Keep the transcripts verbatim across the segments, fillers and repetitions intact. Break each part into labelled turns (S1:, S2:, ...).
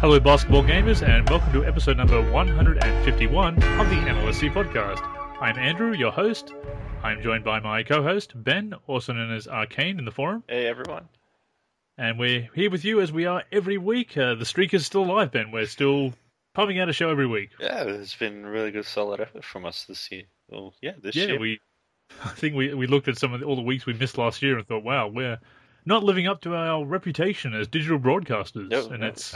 S1: Hello basketball gamers, and welcome to episode number one hundred fifty-one of the N L S C podcast. I'm Andrew, your host. I'm joined by my co-host, Ben, also known as Arcane in the forum.
S2: Hey everyone.
S1: And we're here with you as we are every week. Uh, the streak is still alive, Ben. We're still pumping out a show every week.
S2: Yeah, it's been a really good solid effort from us this year. Well, yeah, this
S1: yeah,
S2: year.
S1: Yeah, we. I think we we looked at some of the, all the weeks we missed last year and thought, wow, we're not living up to our reputation as digital broadcasters.
S2: No,
S1: and
S2: no.
S1: it's...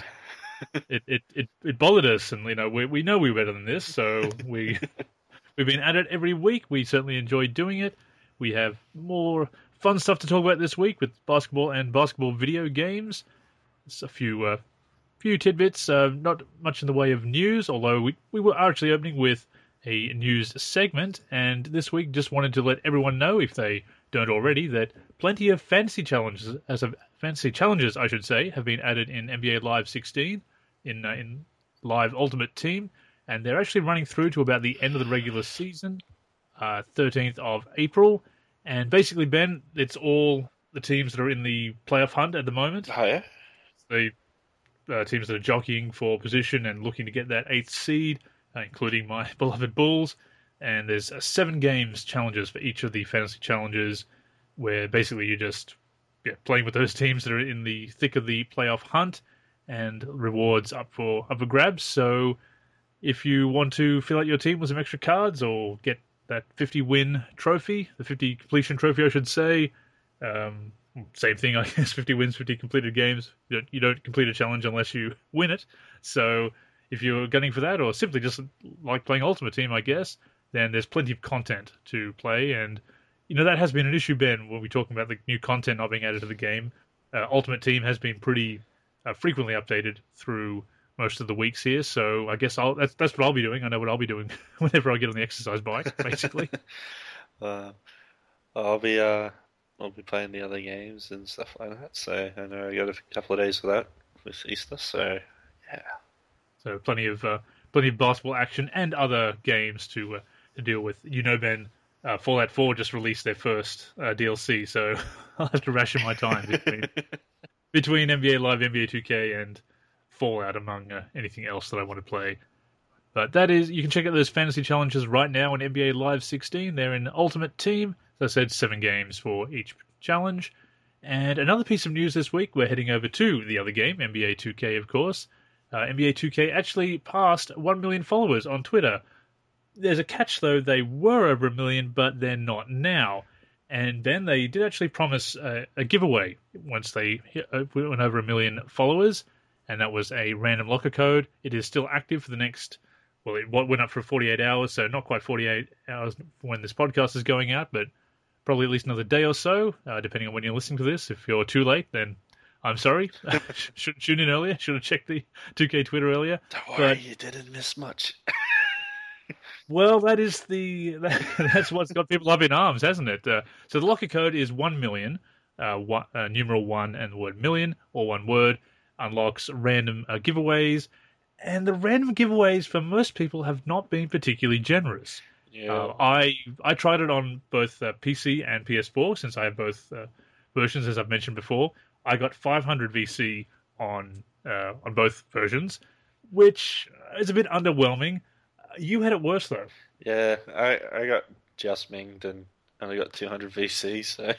S1: It, it it it bothered us, and you know we we know we're better than this, so we we've been at it every week. We certainly enjoy doing it. We have more fun stuff to talk about this week with basketball and basketball video games. It's a few uh, few tidbits, uh, not much in the way of news, although we we were actually opening with a news segment, and this week just wanted to let everyone know, if they don't already, that plenty of fantasy challenges, as of fantasy challenges, I should say, have been added in N B A Live sixteen. In uh, in Live Ultimate Team, and they're actually running through to about the end of the regular season, uh, thirteenth of April, and basically, Ben, it's all the teams that are in the playoff hunt at the moment.
S2: Oh, yeah?
S1: The uh, teams that are jockeying for position and looking to get that eighth seed, uh, including my beloved Bulls, and there's uh, seven games challenges for each of the fantasy challenges, where basically you're just yeah, playing with those teams that are in the thick of the playoff hunt, and rewards up for up for grabs. So if you want to fill out your team with some extra cards or get that fifty win trophy, the fifty completion trophy, I should say, um, same thing, I guess, fifty wins, fifty completed games. You don't, you don't complete a challenge unless you win it. So if you're gunning for that, or simply just like playing Ultimate Team, I guess, then there's plenty of content to play. And, you know, that has been an issue, Ben, when we're talking about the new content not being added to the game. Uh, Ultimate Team has been pretty Uh, frequently updated through most of the weeks here, so I guess I'll that's that's what I'll be doing. I know what I'll be doing whenever I get on the exercise bike, basically.
S2: uh, I'll be uh, I'll be playing the other games and stuff like that. So I know I got a couple of days for that with Easter. So yeah,
S1: so plenty of uh, plenty of basketball action and other games to uh, to deal with. You know, Ben, uh, Fallout four just released their first uh, D L C, so I'll have to ration my time between. Between N B A Live, N B A two K, and Fallout, among uh, anything else that I want to play. But that is, you can check out those fantasy challenges right now on N B A Live sixteen. They're in Ultimate Team. As I said, seven games for each challenge. And another piece of news this week, we're heading over to the other game, N B A two K, of course. Uh, N B A two K actually passed one million followers on Twitter. There's a catch, though. They were over a million, but they're not now. And then they did actually promise a, a giveaway once they hit, uh, went over a million followers, and that was a random locker code. It is still active for the next, well, it went up for forty-eight hours, so not quite forty-eight hours when this podcast is going out, but probably at least another day or so, uh, depending on when you're listening to this. If you're too late, then I'm sorry. Should tune in earlier. Should have checked the two K Twitter earlier.
S2: Don't worry,
S1: but,
S2: you didn't miss much.
S1: Well, that is the that, that's what's got people up in arms, hasn't it? Uh, so the locker code is one million, uh, one, uh, numeral one and the word million, or one word, unlocks random uh, giveaways, and the random giveaways for most people have not been particularly generous.
S2: Yeah.
S1: Uh, I I tried it on both uh, P C and P S four, since I have both uh, versions, as I've mentioned before. I got five hundred V C on uh, on both versions, which is a bit underwhelming. You had it worse, though.
S2: Yeah, I, I got just minged and only got two hundred V C, so...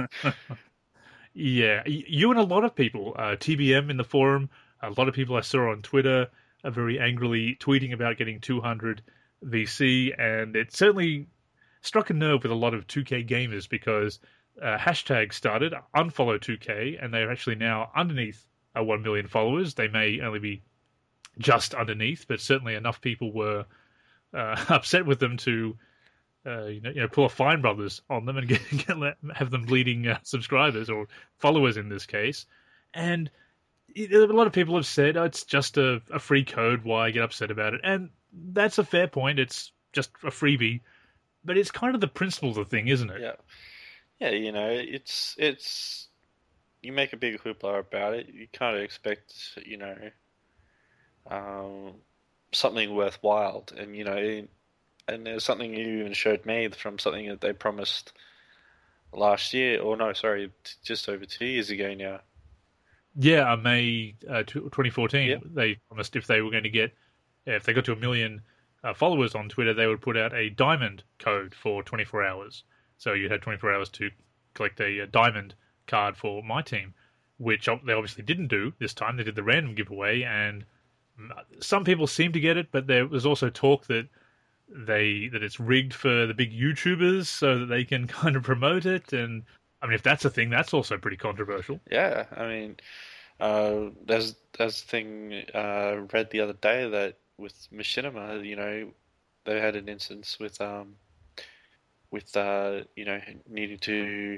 S1: Yeah, you and a lot of people, uh, T B M in the forum, a lot of people I saw on Twitter are very angrily tweeting about getting two hundred V C, and it certainly struck a nerve with a lot of two K gamers, because uh, hashtag started, unfollow two K, and they're actually now underneath uh, one million followers. They may only be just underneath, but certainly enough people were uh, upset with them to uh, you know, you know, pull a Fine Brothers on them and get, get have them bleeding uh, subscribers or followers in this case. And it, a lot of people have said, oh, it's just a, a free code, why get upset about it? And that's a fair point. It's just a freebie, but it's kind of the principle of the thing, isn't it?
S2: Yeah, yeah. You know, it's it's you make a big hoopla about it. You kind of expect, you know, um, something worthwhile, and you know, and there's something you even showed me from something that they promised last year, or no, sorry, t- just over two years ago now,
S1: Yeah, uh, May uh, twenty
S2: Yeah.
S1: fourteen, they promised if they were going to get, if they got to a million uh, followers on Twitter, they would put out a diamond code for twenty-four hours. So you had twenty-four hours to collect a, a diamond card for my team, which they obviously didn't do this time. They did the random giveaway, and some people seem to get it, but there was also talk that they that it's rigged for the big YouTubers so that they can kind of promote it. And I mean, if that's a thing, that's also pretty controversial.
S2: Yeah, I mean, uh, there's there's a thing uh, read the other day that with Machinima, you know, they had an instance with um with uh you know needing to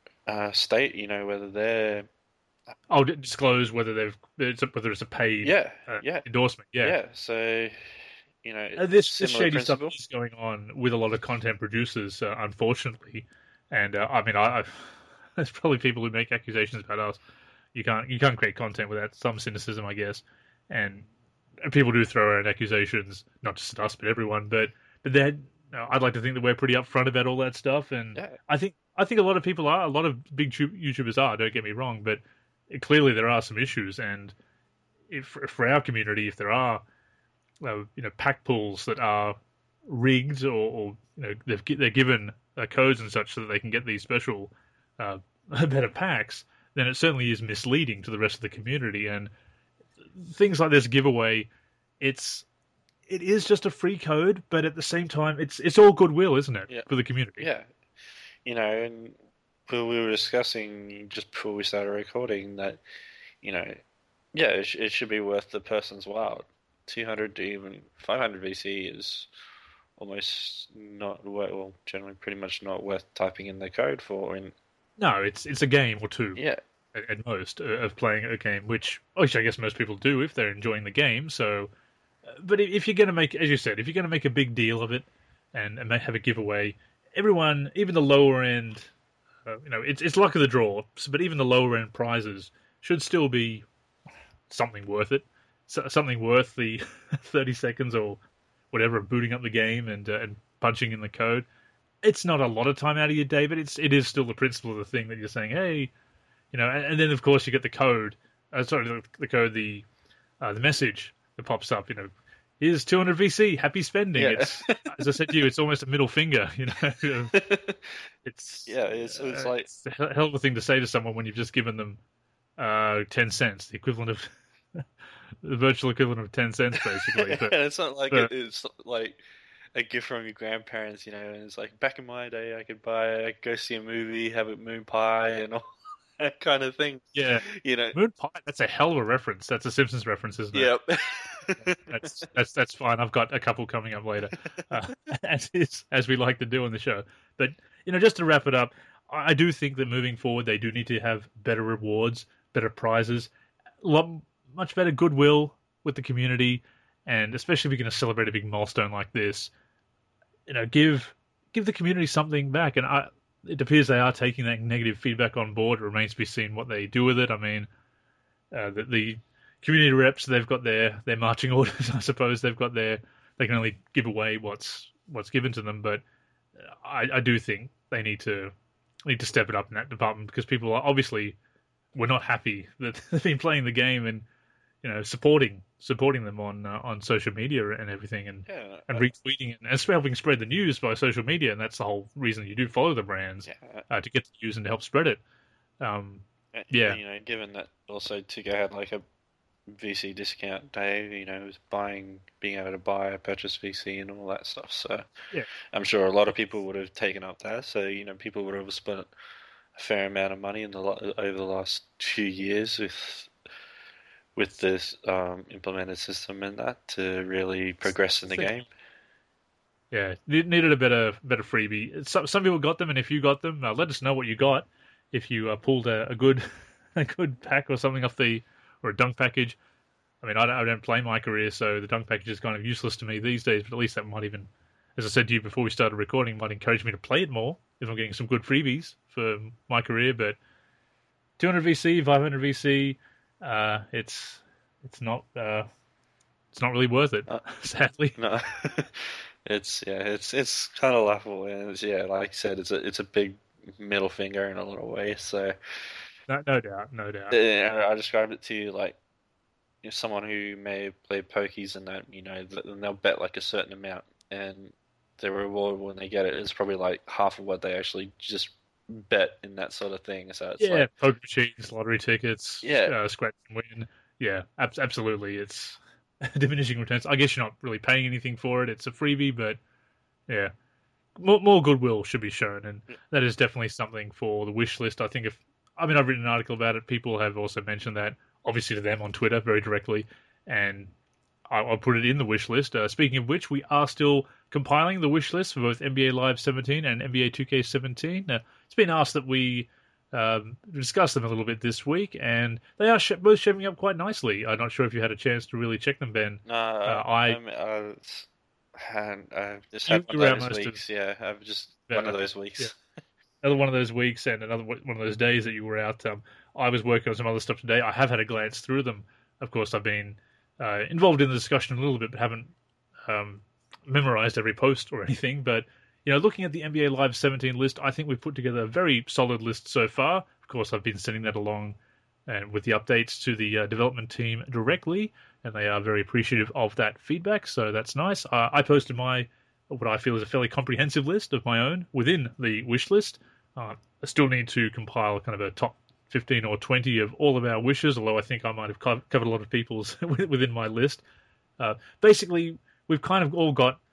S2: uh state you know whether they're
S1: I'll disclose whether they've it's a, whether it's a paid
S2: yeah
S1: uh,
S2: yeah
S1: endorsement. Yeah.
S2: yeah so you know
S1: Uh, this this
S2: similar
S1: shady
S2: principle.
S1: stuff is going on with a lot of content producers, uh, unfortunately. And uh, I mean, I, I there's probably people who make accusations about us. You can't you can't create content without some cynicism, I guess. And people do throw around accusations, not just us, but everyone. But but then uh, I'd like to think that we're pretty upfront about all that stuff. And
S2: Yeah.
S1: I think I think a lot of people are, a lot of big YouTubers are. Don't get me wrong, but clearly there are some issues. And if for our community, if there are uh, you know pack pools that are rigged, or, or you know they've, they're given uh, codes and such so that they can get these special uh, better packs, then it certainly is misleading to the rest of the community. And things like this giveaway, it's it is just a free code, but at the same time, it's it's all goodwill, isn't it,
S2: Yeah.
S1: for the community?
S2: Yeah, you know, and we we were discussing just before we started recording that, you know, yeah, it, sh- it should be worth the person's while. two hundred to even five hundred V C is almost not worth, well, generally pretty much not worth typing in the code for. And
S1: No, it's it's a game or two
S2: yeah,
S1: at, at most uh, of playing a game, which which I guess most people do if they're enjoying the game. So, uh, but if if you're going to make, as you said, if you're going to make a big deal of it and, and have a giveaway, everyone, even the lower end, uh, you know, it's it's luck of the draw. So, but even the lower end prizes should still be something worth it, so, something worth the thirty seconds or whatever of booting up the game and uh, and punching in the code. It's not a lot of time out of your day, but it's it is still the principle of the thing that you're saying, hey, you know, and, and then of course you get the code, uh, sorry, the, the code, the uh, the message that pops up, you know, here's two hundred V C, happy spending.
S2: Yeah.
S1: It's, as I said to you, it's almost a middle finger, you know. It's
S2: yeah, it's it's
S1: uh,
S2: like
S1: it's a hell of a thing to say to someone when you've just given them uh, ten cents, the equivalent of the virtual equivalent of ten cents, basically. But,
S2: and it's not like
S1: but,
S2: it, it's like a gift from your grandparents, you know. And it's like back in my day, I could buy, I could go see a movie, have a moon pie, and all that kind of thing.
S1: yeah,
S2: You know.
S1: Moon Pie. That's a hell of a reference. That's a Simpsons reference, isn't it?
S2: Yep.
S1: that's that's that's fine. I've got a couple coming up later, uh, as is, as we like to do on the show. But you know, just to wrap it up, I do think that moving forward, they do need to have better rewards, better prizes, a lot much better goodwill with the community, and especially if you're going to celebrate a big milestone like this, you know, give give the community something back. And I, it appears they are taking that negative feedback on board. It remains to be seen what they do with it. I mean, uh, the, the community reps, they've got their, their marching orders, I suppose. They've got their, they can only give away what's what's given to them. But I, I do think they need to need to step it up in that department, because people are obviously were not happy that they've been playing the game and, you know, supporting supporting them on uh, on social media and everything, and
S2: Yeah,
S1: and
S2: uh,
S1: retweeting and helping spread the news by social media. And that's the whole reason you do follow the brands,
S2: yeah.
S1: uh, to get the news and to help spread it. Um, Yeah.
S2: You know, given that also Tigger had like a V C discount day, you know, was buying, being able to buy, purchase V C and all that stuff. So
S1: Yeah.
S2: I'm sure a lot of people would have taken up that. So, you know, people would have spent a fair amount of money in the lo- over the last few years with with this um, implemented system and that to really progress in the
S1: Think-
S2: game.
S1: Yeah, ne- needed a better better freebie. Some some people got them, and if you got them, uh, let us know what you got. If you uh, pulled a, a good a good pack or something off the, or a dunk package. I mean, I don't, I don't play my career, so the dunk package is kind of useless to me these days. But at least that might even, as I said to you before we started recording, might encourage me to play it more if I'm getting some good freebies for my career. But two hundred V C, five hundred V C, uh, it's it's not uh, it's not really worth it,
S2: Uh,
S1: sadly.
S2: No, it's yeah, it's it's kind of laughable, and it's, yeah, like I said, it's a it's a big middle finger in a lot of ways. So
S1: no, no doubt, no doubt.
S2: Uh, I described it to you like you know, someone who may have played pokies and that you know, and they'll bet like a certain amount, and the reward when they get it is probably like half of what they actually just bet in that sort of thing. So it's
S1: Yeah,
S2: like,
S1: poker machines, lottery tickets,
S2: yeah,
S1: uh, scratch and win. Yeah, ab- absolutely. It's diminishing returns. I guess you're not really paying anything for it. It's a freebie, but yeah, more, more goodwill should be shown, and that is definitely something for the wish list. I think if I mean I've written an article about it. People have also mentioned that, obviously to them on Twitter very directly, and I, I'll put it in the wish list. Uh, speaking of which, we are still compiling the wish list for both N B A Live seventeen and N B A two K seventeen. Uh, it's been asked that we um, discuss them a little bit this week, and they are sh- both shaping up quite nicely. I'm not sure if you had a chance to really check them, Ben.
S2: no,
S1: Uh, I
S2: I'm, uh, and I've just
S1: You-
S2: had
S1: you
S2: one
S1: were
S2: of
S1: out
S2: those
S1: most of-
S2: weeks. Yeah, I've just
S1: Yeah,
S2: one of those weeks.
S1: yeah. another one of those weeks and another one of those days that you were out. Um, I was working on some other stuff today. I have had a glance through them. Of course, I've been uh, involved in the discussion a little bit, but haven't um, memorized every post or anything. But you know, looking at the N B A Live seventeen list, I think we've put together a very solid list so far. Of course, I've been sending that along and with the updates to the uh, development team directly, and they are very appreciative of that feedback. So that's nice. Uh, I posted my what I feel is a fairly comprehensive list of my own within the wish list. Uh, I still need to compile kind of a top fifteen or twenty of all of our wishes, although I think I might have co- covered a lot of people's within my list. Uh, basically, we've kind of all got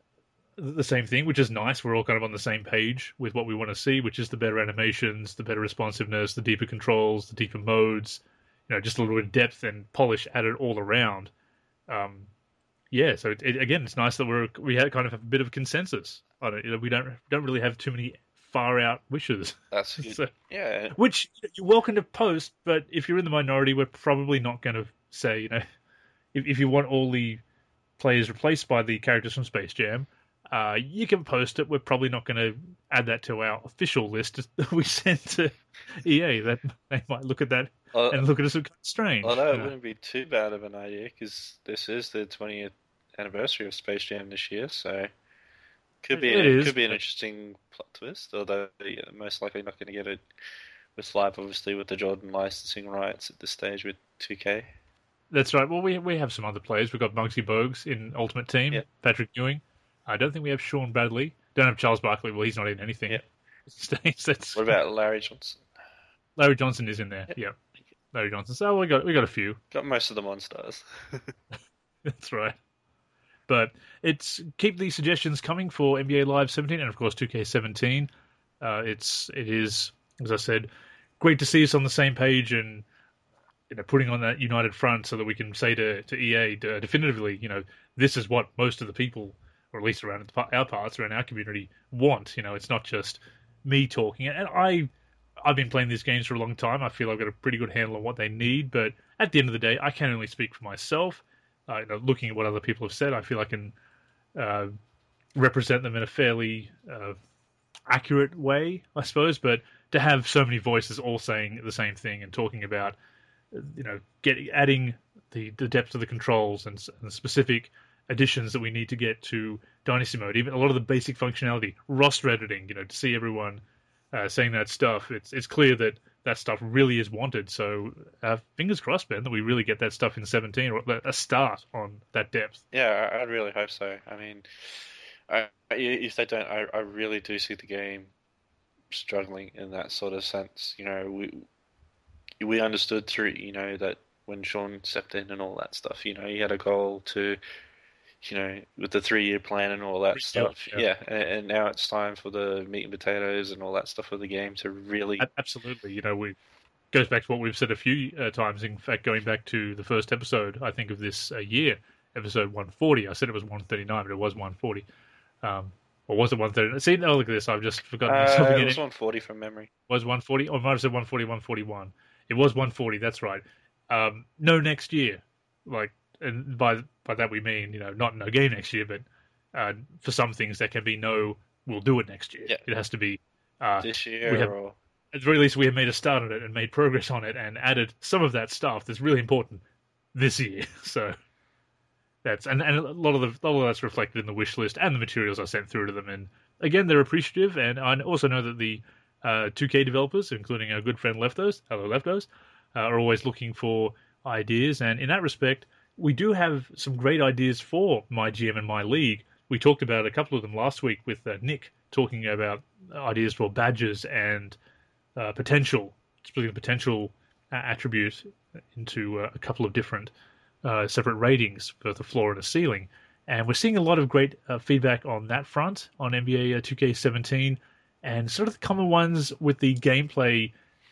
S1: the same thing, which is nice. We're all kind of on the same page with what we want to see, which is the better animations, the better responsiveness, the deeper controls, the deeper modes, you know, just a little bit of depth and polish added all around. Um, yeah, so it, it, again, it's nice that we're we had kind of a bit of consensus on it. You know, we don't don't really have too many far out wishes.
S2: That's good.
S1: So,
S2: Yeah,
S1: which you're welcome to post, but if you're in the minority, we're probably not going to say, you know, if if you want all the players replaced by the characters from Space Jam, uh, you can post it. We're probably not going to add that to our official list that we send to E A. That they might look at that
S2: uh,
S1: and look at us as kind of strange.
S2: although
S1: you
S2: it
S1: know.
S2: wouldn't be too bad of an idea because this is the twentieth anniversary of Space Jam this year, so could be
S1: It
S2: an,
S1: is,
S2: could be an
S1: but-
S2: interesting plot twist. Although yeah, most likely not going to get it with Live, obviously with the Jordan licensing rights at this stage with two K.
S1: That's right. Well, we we have some other players. We've got Muggsy Bogues in Ultimate Team,
S2: Yeah.
S1: Patrick Ewing. I don't think we have Sean Bradley. Don't have Charles Barkley. Well, he's not in anything.
S2: Yeah.
S1: That's,
S2: What about Larry Johnson?
S1: Larry Johnson is in there.
S2: Yep.
S1: Yeah, Larry Johnson. So we got we got a few.
S2: Got most of them on stars.
S1: That's right. But it's keep these suggestions coming for N B A Live seventeen and of course two K seventeen. Uh, it's it is, as I said, great to see us on the same page and you know putting on that united front so that we can say to to E A uh, definitively, you know, this is what most of the people, or at least around our parts, around our community, want. You know, it's not just me talking. And I I've been playing these games for a long time. I feel I've got a pretty good handle on what they need. But at the end of the day, I can only speak for myself. Uh, you know, looking at what other people have said, I feel I can uh, represent them in a fairly uh, accurate way, I suppose. But to have so many voices all saying the same thing and talking about, you know, get adding the, the depth of the controls and, and the specific additions that we need to get to Dynasty Mode, even a lot of the basic functionality, roster editing, you know, to see everyone uh, saying that stuff, it's it's clear that that stuff really is wanted. So uh, fingers crossed, Ben, that we really get that stuff in seventeen, or a start on that depth.
S2: Yeah, I, I really hope so. I mean, I, if they don't, I, I really do see the game struggling in that sort of sense. You know, we we understood through, you know, that when Sean stepped in and all that stuff, you know, he had a goal to, you know, with the three-year plan and all that
S1: Yeah,
S2: stuff.
S1: yeah.
S2: Yeah, and, and now it's time for the meat and potatoes and all that stuff of the game to really.
S1: A- Absolutely, you know, we goes back to what we've said a few uh, times. In fact, going back to the first episode, I think of this uh, year, episode one forty. I said it was one thirty-nine, but it was one forty. Um, or was it one thirty? See, no, look at this. I've just forgotten myself
S2: Uh,
S1: again.
S2: it was one forty from memory.
S1: Was one forty? Or I might have said one forty, one forty-one. It was one forty. That's right. Um, no next year. Like, and by by that we mean, you know, not no game next year, but uh, for some things there can be no. We'll do it next year.
S2: Yeah.
S1: It has to be. Uh,
S2: This year,
S1: we have-
S2: or
S1: at the very least, we have made a start on it and made progress on it and added some of that stuff that's really important this year. So that's and, and a lot of the a lot of that's reflected in the wish list and the materials I sent through to them. And again, they're appreciative, and I also know that the uh, two K developers, including our good friend Leftos, hello Leftos, uh, are always looking for ideas. And in that respect, we do have some great ideas for My G M and My League. We talked about a couple of them last week with uh, Nick talking about ideas for badges and uh, potential, splitting the potential uh, attribute into uh, a couple of different uh, separate ratings, both a floor and a ceiling. And we're seeing a lot of great uh, feedback on that front on N B A two K seventeen, and sort of the common ones with the gameplay,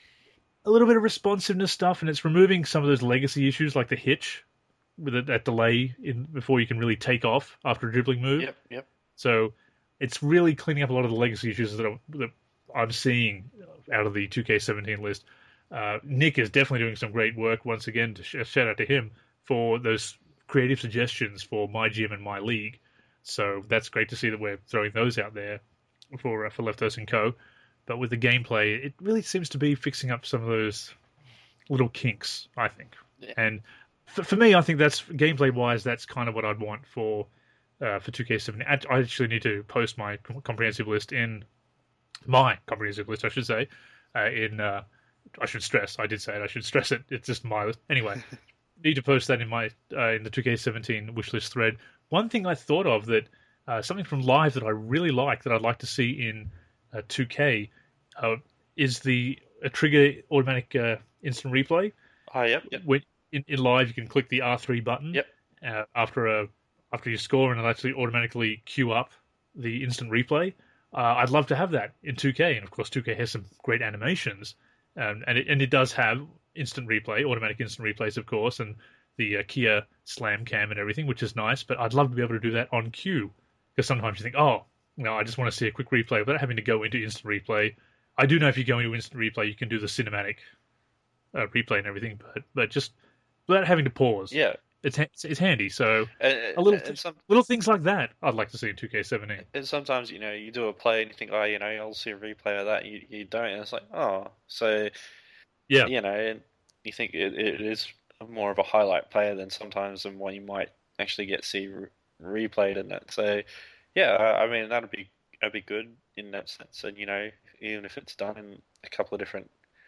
S1: a little bit of responsiveness stuff, and it's removing some of those legacy issues like the hitch with it, that delay in before you can really take off after a dribbling move.
S2: Yep, yep.
S1: So it's really cleaning up a lot of the legacy issues that, are, that I'm seeing out of the two K seventeen list. Uh, Nick is definitely doing some great work once again. To sh- shout out to him for those creative suggestions for My G M and My League. So that's great to see that we're throwing those out there for uh, for Leftos and Co. But with the gameplay, it really seems to be fixing up some of those little kinks, I think.
S2: Yeah.
S1: And for, for me, I think that's gameplay-wise, that's kind of what I'd want for uh, for two K seventeen. I actually need to post my comprehensive list in my comprehensive list, I should say. Uh, in uh, I should stress, I did say it. I should stress it. It's just my list anyway. Need to post that in my uh, in the two K seventeen wishlist thread. One thing I thought of that uh, something from Live that I really like that I'd like to see in uh, two K uh, is the a trigger automatic uh, instant replay.
S2: Oh, yep, yep.
S1: When in, in Live, you can click the R three button.
S2: Yep.
S1: Uh, after a after you score, and it'll actually automatically queue up the instant replay. Uh, I'd love to have that in two K, and of course, two K has some great animations, um, and it, and it does have instant replay, automatic instant replays, of course, and the uh, Kia Slam Cam and everything, which is nice. But I'd love to be able to do that on cue, because sometimes you think, oh, no, I just want to see a quick replay without having to go into instant replay. I do know if you go into instant replay, you can do the cinematic uh, replay and everything, but but just without having to pause.
S2: Yeah.
S1: It's it's, it's handy. So
S2: And,
S1: a little
S2: and some,
S1: little things like that, I'd like to see in two K seventeen.
S2: and sometimes, you know, you do a play and you think, oh, you know, I'll see a replay of that. And you, you don't. And it's like, oh. So,
S1: Yeah.
S2: you know, and you think it, it is more of a highlight player than sometimes than what you might actually get see re- replayed in that. So, yeah, I, I mean, that'd be, that'd be good in that sense. And, you know, even if it's done in a couple of different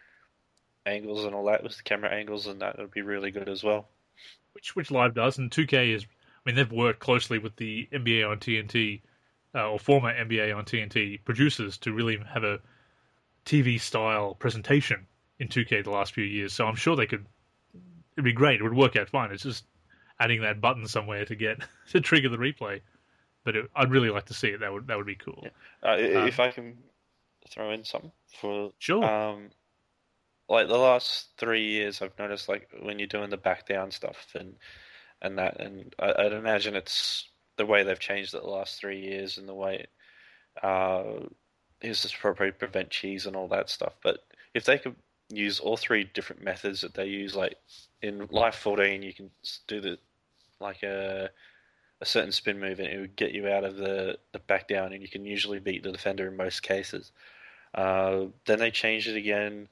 S2: angles and all that, with the camera angles and that, would be really good as well.
S1: Which which Live does, and two K is. I mean, they've worked closely with the N B A on T N T, uh, or former N B A on T N T producers to really have a T V style presentation in two K the last few years. So I'm sure they could. It'd be great. It would work out fine. It's just adding that button somewhere to get to trigger the replay. But it, I'd really like to see it. That would that would be cool.
S2: Yeah. Uh,
S1: Um,
S2: if I can throw in something for
S1: Sure.
S2: um, like the last three years, I've noticed like when you're doing the back down stuff and and that, and I, I'd imagine it's the way they've changed it the last three years and the way uh, is to probably prevent cheese and all that stuff. But if they could use all three different methods that they use, like in Life fourteen, you can do the like a a certain spin move and it would get you out of the, the back down, and you can usually beat the defender in most cases. Uh, then they changed it again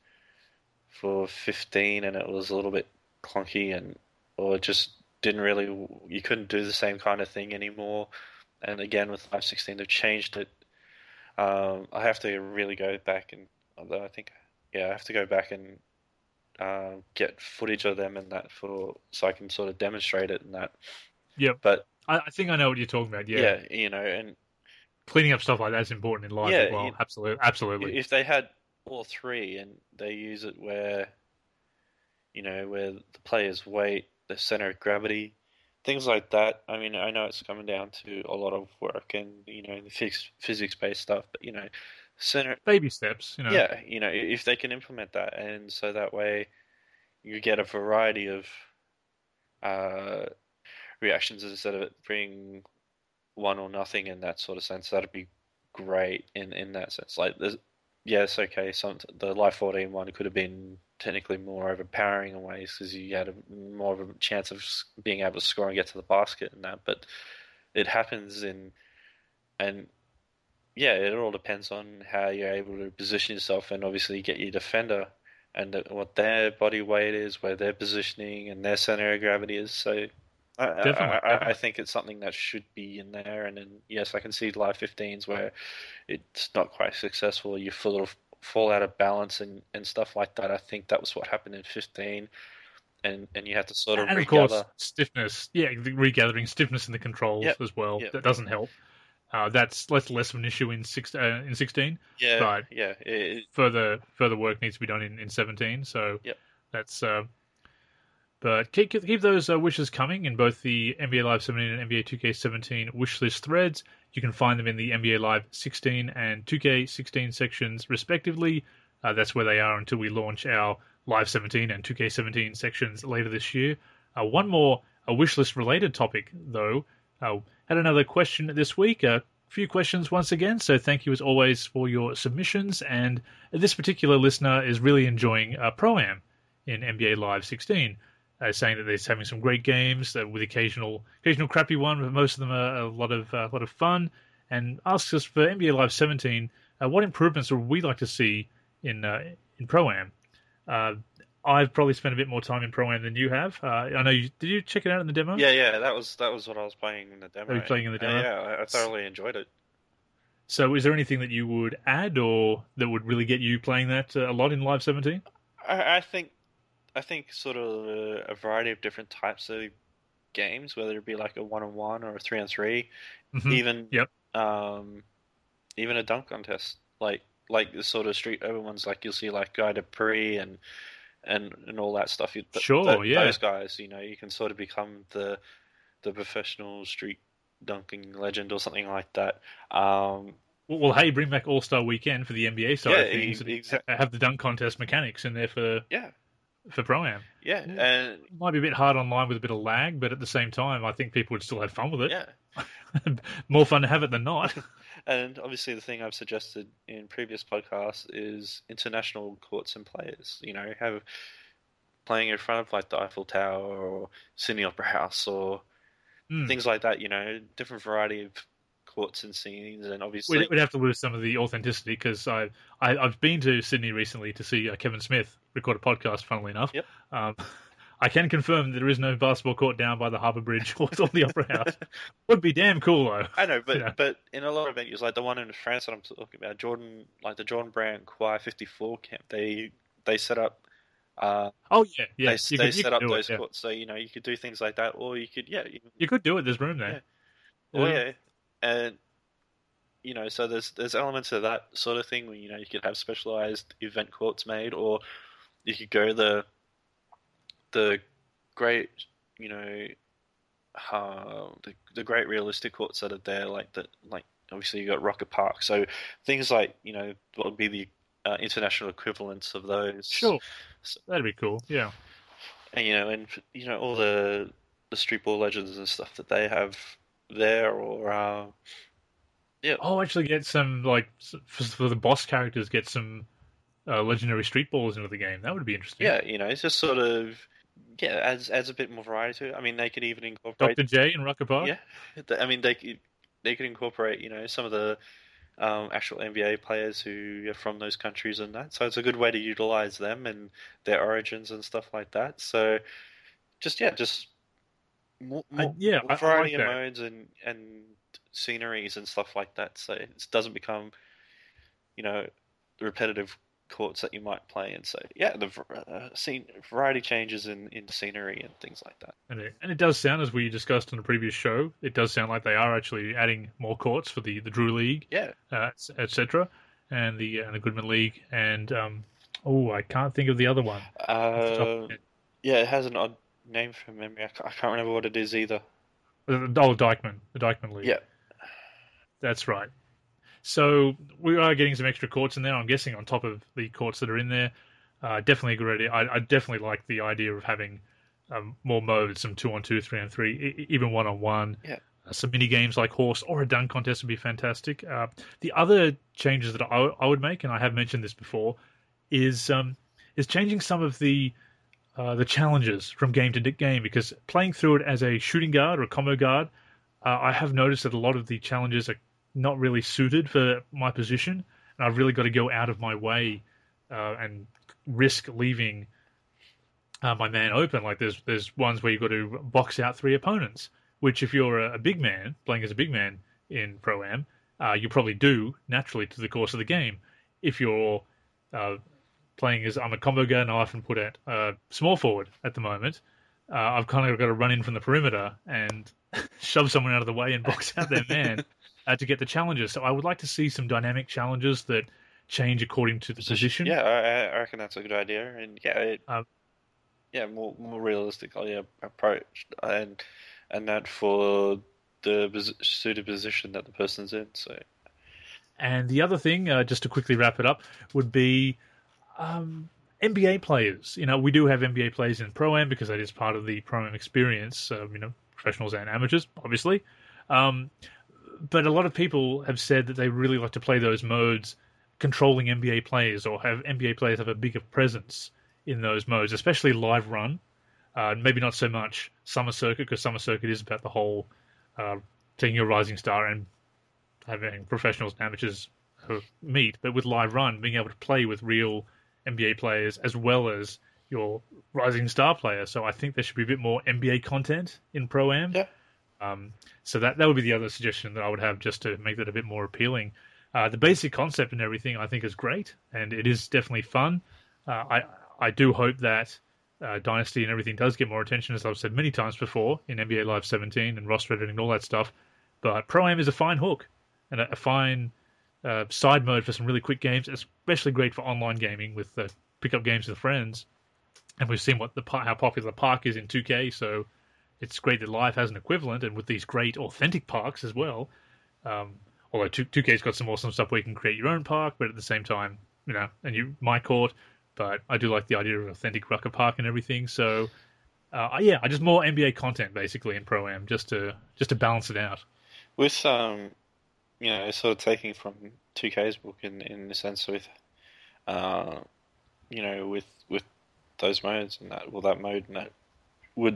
S2: for fifteen, and it was a little bit clunky, and or it just didn't really. You couldn't do the same kind of thing anymore. And again with Life sixteen, they've changed it. Um, I have to really go back and although I think yeah, I have to go back and uh, get footage of them and that for so I can sort of demonstrate it and that.
S1: Yep.
S2: But
S1: I, I think I know what you're talking about. Yeah.
S2: yeah, you know, and
S1: Cleaning up stuff like that is important in Live
S2: Yeah,
S1: as well.
S2: you-
S1: Absolutely. Absolutely.
S2: if they had all three and they use it where, you know, where the player's weight, the center of gravity, things like that. I mean, I know it's coming down to a lot of work and, you know, the phys- physics-based stuff, but, you know, center,
S1: Baby steps, you know.
S2: yeah, you know, if they can implement that, and so that way you get a variety of uh, reactions instead of it being one or nothing in that sort of sense, that'd be great in, in that sense. Like, there's, yes, okay, some the Life fourteen one could have been technically more overpowering in ways because you had a, more of a chance of s- being able to score and get to the basket and that, but it happens in, and yeah, it all depends on how you're able to position yourself and obviously get your defender and the, what their body weight is, where their positioning and their center of gravity is. So I, I,
S1: Definitely,
S2: I, I
S1: definitely.
S2: think it's something that should be in there. And then, yes, I can see Live fifteens where it's not quite successful. You sort of fall out of balance and, and stuff like that. I think that was what happened in fifteen, and, and you have to sort of
S1: And of
S2: regather.
S1: course, stiffness. Yeah, the regathering stiffness in the controls
S2: Yep.
S1: as well.
S2: Yep.
S1: That doesn't help. Uh, that's less less of an issue in six uh, in sixteen.
S2: Yeah,
S1: but
S2: yeah. It,
S1: further further work needs to be done in, in seventeen. So
S2: Yep.
S1: that's. Uh, but keep keep those uh, wishes coming in both the N B A Live seventeen and N B A two K seventeen wish list threads. You can find them in the N B A Live sixteen and two K sixteen sections, respectively. Uh, that's where they are until we launch our Live seventeen and two K seventeen sections later this year. Uh, one more a wish list related topic, though. Uh, had another question this week. A few questions once again, so thank you as always for your submissions. And this particular listener is really enjoying uh, Pro-Am in N B A Live sixteen. Uh, saying that they're having some great games uh, with occasional occasional crappy one, but most of them are a lot of uh, lot of fun. And asks us for N B A Live seventeen, uh, what improvements would we like to see in uh, in Pro-Am? Uh, I've probably spent a bit more time in Pro-Am than you have. Uh, I know you did. You check it out in the demo?
S2: yeah, yeah. That was that was what I was playing in the demo.
S1: Were you playing in the demo?
S2: Uh, yeah, I, I thoroughly enjoyed it.
S1: So, is there anything that you would add, or that would really get you playing that uh, a lot in Live seventeen?
S2: I, I think. I think sort of a, a variety of different types of games, whether it be like a one-on-one or a three-on-three,
S1: Mm-hmm.
S2: even
S1: Yep.
S2: um, even a dunk contest, like like the sort of street over ones, like you'll see like Guy Dupree and and and all that stuff. You- th-
S1: Sure,
S2: th-
S1: yeah.
S2: Those guys, you know, you can sort of become the the professional street dunking legend or something like that. Um,
S1: Well, well, hey, bring back All Star Weekend for the N B A side
S2: Yeah,
S1: of things.
S2: e-
S1: and
S2: exa-
S1: have the dunk contest mechanics in there for
S2: yeah,
S1: for Pro-Am.
S2: yeah,
S1: Yeah.
S2: and
S1: Might be a bit hard online with a bit of lag, but at the same time, I think people would still have fun with it.
S2: yeah.
S1: More fun to have it than not.
S2: And obviously, the thing I've suggested in previous podcasts is international courts and players. You know, have playing in front of like the Eiffel Tower or Sydney Opera House or
S1: Mm.
S2: things like that. You know, different variety of courts and scenes, and obviously,
S1: We'd, we'd have to lose some of the authenticity because I, I I've been to Sydney recently to see uh, Kevin Smith record a podcast. Funnily enough,
S2: Yep.
S1: Um, I can confirm that there is no basketball court down by the Harbour Bridge or on the Opera House. Would be damn cool though.
S2: I know, but
S1: Yeah.
S2: but in a lot of venues, like the one in France that I'm talking about, Jordan, like the Jordan Brand Quai fifty-four camp, they they set up. Uh,
S1: Oh yeah, yeah.
S2: they
S1: you
S2: they
S1: could, you
S2: set
S1: could
S2: up
S1: do
S2: those
S1: it, yeah.
S2: courts, so you know you could do things like that, or you could yeah, you,
S1: You could do it. There's room there.
S2: oh
S1: Yeah.
S2: yeah, and you know, so there's there's elements of that sort of thing where you know you could have specialized event courts made, or you could go the the great you know uh, the the great realistic courts that are there, like the like obviously you got Rocket Park, so things like you know what would be the uh, international equivalents of those.
S1: Sure,
S2: So-
S1: that'd be cool. Yeah.
S2: and you know, and you know all the the street ball legends and stuff that they have there, or uh, yeah,
S1: Oh, actually, get some like s- for, for the boss characters, get some uh, legendary street balls into the game. That would be interesting.
S2: yeah, you know, it's just sort of yeah, adds adds a bit more variety to it. I mean, they could even incorporate
S1: Doctor J and Rocket Park.
S2: yeah, th- I mean they could they could incorporate you know some of the um, actual N B A players who are from those countries and that, so it's a good way to utilize them and their origins and stuff like that. So just yeah, just more,
S1: I-
S2: more,
S1: yeah,
S2: more
S1: I- I
S2: variety
S1: like
S2: of
S1: that.
S2: modes and and sceneries and stuff like that. So it doesn't become you know the repetitive courts that you might play in. So yeah, the v- uh, scene variety changes in, in scenery and things like that.
S1: And it, and it does sound, as we discussed on the previous show, it does sound like they are actually adding more courts for the, the Drew League,
S2: Yeah,
S1: uh, et cetera, and the and the Goodman League, and um, oh, I can't think of the other one.
S2: uh, yeah, it has an odd name from memory. I can't, I can't remember what it is either.
S1: Uh, Oh, Dykeman, the Dykeman League.
S2: Yeah.
S1: That's right. So we are getting some extra courts in there, I'm guessing, on top of the courts that are in there. Uh, definitely a good idea. I, I definitely like the idea of having um, more modes, some two on two, three on three, e- even one on one.
S2: Yeah.
S1: Uh, some mini games like horse or a dunk contest would be fantastic. Uh, the other changes that I, I would make, and I have mentioned this before, is um, is changing some of the uh, the challenges from game to game, because playing through it as a shooting guard or a combo guard, uh, I have noticed that a lot of the challenges are not really suited for my position, and I've really got to go out of my way uh, and risk leaving uh, my man open. Like there's there's ones where you've got to box out three opponents, which if you're a, a big man playing as a big man in Pro-Am, uh, you probably do naturally to the course of the game. If you're uh, playing as I'm a combo guy and I often put at uh, small forward at the moment. Uh, I've kind of got to run in from the perimeter and shove someone out of the way and box out their man uh, to get the challenges. So I would like to see some dynamic challenges that change according to the position.
S2: Yeah, I, I reckon that's a good idea, and yeah, it,
S1: Um,
S2: yeah, more more realistically approach, and and that for the pos- suited position that the person's in. So,
S1: and the other thing, uh, just to quickly wrap it up, would be um, N B A players. You know, we do have N B A players in Pro-Am because that is part of the Pro-Am experience. Uh, you know, professionals and amateurs, obviously. Um, but a lot of people have said that they really like to play those modes controlling N B A players, or have N B A players have a bigger presence in those modes, especially live run. Uh, maybe not so much Summer Circuit, because Summer Circuit is about the whole uh, taking your rising star and having professionals and amateurs who meet. But with live run, being able to play with real N B A players as well as your rising star player. So I think there should be a bit more N B A content in Pro-Am.
S2: yeah.
S1: Um, so that that would be the other suggestion that I would have, just to make that a bit more appealing. Uh, the basic concept and everything I think is great, and it is definitely fun. Uh, I I do hope that uh, Dynasty and everything does get more attention, as I've said many times before, in N B A Live seventeen and roster editing and all that stuff. But Pro-Am is a fine hook and a, a fine uh, side mode for some really quick games, especially great for online gaming with uh, pick-up games with friends. And we've seen what the how popular Park is in two K, so it's great that Live has an equivalent, and with these great authentic parks as well. Um, although two K's got some awesome stuff where you can create your own park, but at the same time, you know, and you my court. But I do like the idea of authentic Rucker Park and everything. So, uh, yeah, I just more N B A content basically in Pro-Am, just to just to balance it out.
S2: With um, you know, sort of taking from two K's book in in the sense with, uh, you know, with with those modes and that, well, that mode and that would,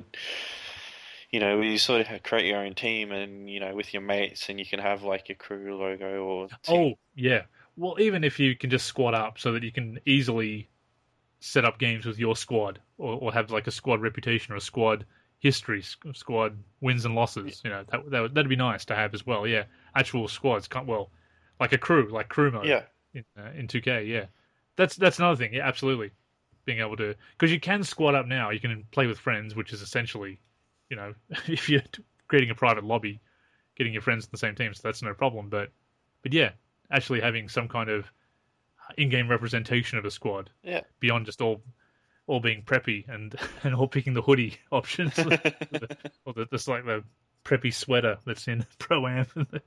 S2: you know, you sort of create your own team and, you know, with your mates, and you can have like your crew logo or team.
S1: Oh yeah, well, even if you can just squad up so that you can easily set up games with your squad, or, or have like a squad reputation or a squad history, squad wins and losses. You know, that, that that'd be nice to have as well. Yeah, actual squads can't well, like a crew, like crew mode.
S2: Yeah,
S1: in uh, in two K. Yeah, that's that's another thing. Yeah, absolutely, being able to, because you can squad up now. You can play with friends, which is essentially, you know, if you're creating a private lobby, getting your friends in the same team, so that's no problem. But but yeah, actually having some kind of in-game representation of a squad,
S2: yeah,
S1: beyond just all all being preppy and and all picking the hoodie options, or the, the like the preppy sweater that's in Pro-Am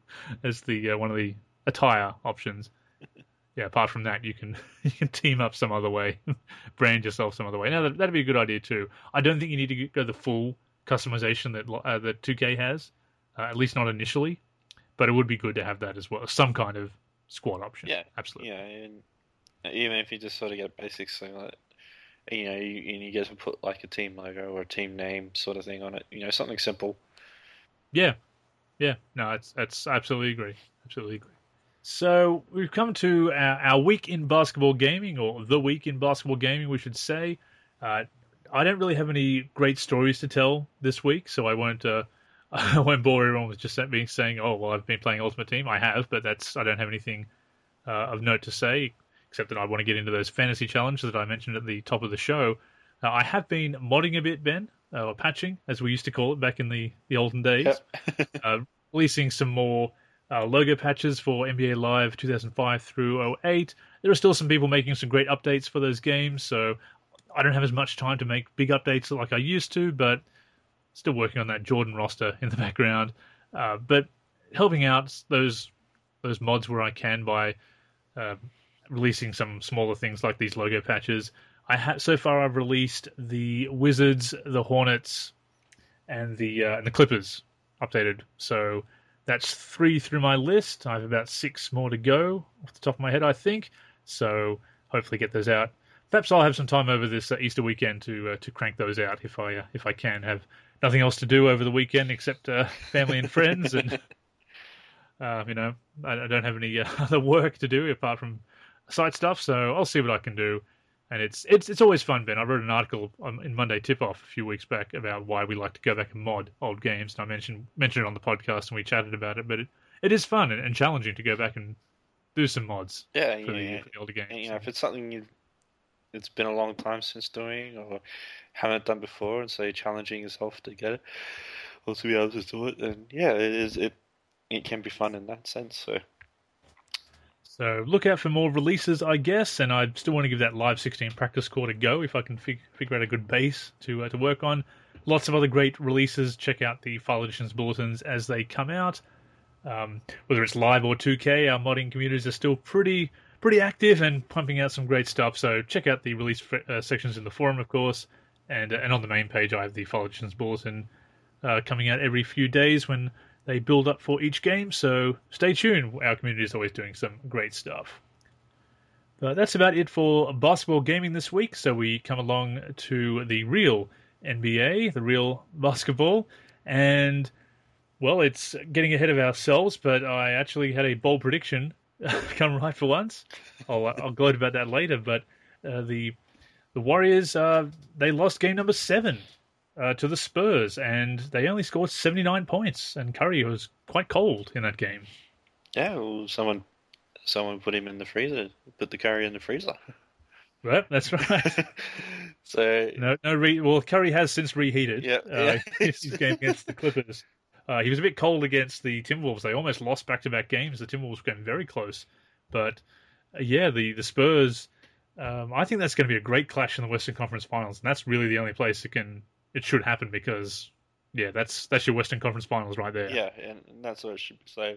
S1: as the uh, one of the attire options. Yeah, apart from that, you can you can team up some other way, brand yourself some other way. Now that, that'd be a good idea too. I don't think you need to go the full customization that uh, that two K has, uh, at least not initially. But it would be good to have that as well, some kind of squad option.
S2: yeah,
S1: absolutely.
S2: Yeah, and even if you just sort of get basics thing like, you know, you, and you get to put like a team logo or a team name sort of thing on it. You know, something simple.
S1: Yeah, yeah. No, it's that's absolutely agree. Absolutely agree. So we've come to our, our week in basketball gaming, or the week in basketball gaming, we should say. Uh, I don't really have any great stories to tell this week, so I won't. Uh, I won't bore everyone with just being saying, "Oh, well, I've been playing Ultimate Team." I have, but that's I don't have anything uh, of note to say, except that I want to get into those fantasy challenges that I mentioned at the top of the show. Uh, I have been modding a bit, Ben, uh, or patching, as we used to call it back in the, the olden days.
S2: Yep.
S1: uh, releasing some more uh, logo patches for N B A Live two thousand five through oh eight. There are still some people making some great updates for those games, so I don't have as much time to make big updates like I used to, but still working on that Jordan roster in the background. Uh, but helping out those those mods where I can by uh, releasing some smaller things like these logo patches. I ha- so far I've released the Wizards, the Hornets, and the uh, and the Clippers updated. So that's three through my list. I have about six more to go off the top of my head, I think. So hopefully get those out. Perhaps I'll have some time over this uh, Easter weekend to uh, to crank those out if I uh, if I can. Have nothing else to do over the weekend except uh, family and friends, and uh, you know I, I don't have any uh, other work to do apart from site stuff. So I'll see what I can do. And it's it's it's always fun, Ben. I wrote an article on, in Monday Tip Off a few weeks back about why we like to go back and mod old games, and I mentioned mentioned it on the podcast, and we chatted about it. But it, it is fun and, and challenging to go back and do some mods
S2: Yeah,
S1: for,
S2: yeah.
S1: the, for the older games.
S2: And, you know, if it's something you it's been a long time since doing or haven't done before, and so you're challenging yourself to get it or to be able to do it, then yeah, it is it it can be fun in that sense. So
S1: So look out for more releases, I guess, and I still want to give that Live sixteen practice core a go if I can fig- figure out a good base to uh, to work on. Lots of other great releases. Check out the File Editions bulletins as they come out. Um, whether it's live or two K, our modding communities are still pretty pretty active and pumping out some great stuff. So check out the release uh, sections in the forum, of course, and uh, and on the main page I have the File Editions bulletin uh, coming out every few days when they build up for each game. So stay tuned. Our community is always doing some great stuff. But that's about it for basketball gaming this week. So we come along to the real N B A, the real basketball, and well, it's getting ahead of ourselves, but I actually had a bold prediction come right for once. I'll, I'll gloat about that later, but uh, the the Warriors, uh, they lost game number seven uh, to the Spurs, and they only scored seventy-nine points, and Curry was quite cold in that game.
S2: yeah, well, someone someone put him in the freezer, put the Curry in the freezer.
S1: Right, that's right.
S2: So
S1: no, no. Re- well, Curry has since reheated.
S2: Yeah,
S1: uh,
S2: yeah.
S1: his game against the Clippers. Uh, he was a bit cold against the Timberwolves. They almost lost back-to-back games. The Timberwolves came very close. But, uh, yeah, the, the Spurs, um, I think that's going to be a great clash in the Western Conference Finals. And that's really the only place it can it should happen because, yeah, that's that's your Western Conference Finals right there.
S2: yeah, and, and that's what it should be. So,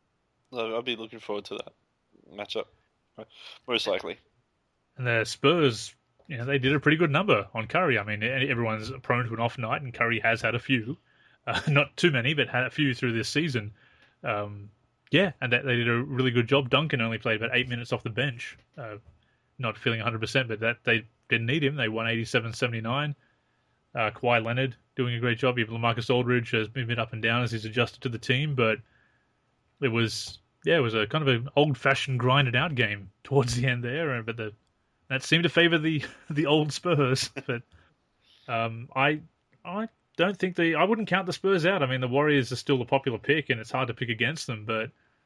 S2: so I'll be looking forward to that matchup, most likely.
S1: And the Spurs, you know, they did a pretty good number on Curry. I mean, everyone's prone to an off night, and Curry has had a few. Uh, not too many, but had a few through this season. Um, yeah, and they, they did a really good job. Duncan only played about eight minutes off the bench. Uh, not feeling one hundred percent, but that they didn't need him. They won eighty-seven seventy-nine. Uh, Kawhi Leonard doing a great job. Even LaMarcus Aldridge has been a bit up and down as he's adjusted to the team, but it was, yeah, it was a kind of an old-fashioned grinded-out game towards the end there, but the that seemed to favor the the old Spurs. But um, I I don't think the I wouldn't count the Spurs out. I mean, the Warriors are still a popular pick, and it's hard to pick against them. But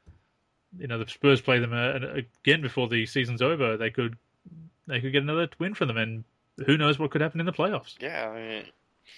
S1: you know, the Spurs play them uh, again before the season's over. They could they could get another win from them, and who knows what could happen in the playoffs.
S2: Yeah, I mean,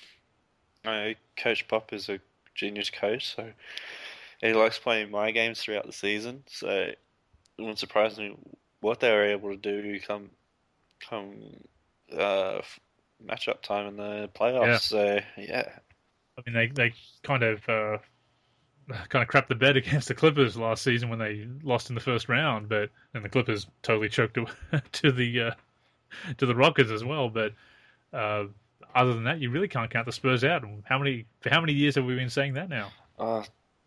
S2: I, Coach Pop is a genius coach, so he likes playing my games throughout the season. So it wouldn't surprise me what they were able to do come come uh, matchup time in the playoffs.
S1: Yeah.
S2: So yeah,
S1: I mean, they they kind of uh, kind of crapped the bed against the Clippers last season when they lost in the first round, but and the Clippers totally choked to, to the uh, to the Rockets as well. But uh, other than that, you really can't count the Spurs out. How many for how many years have we been saying that now?
S2: uh,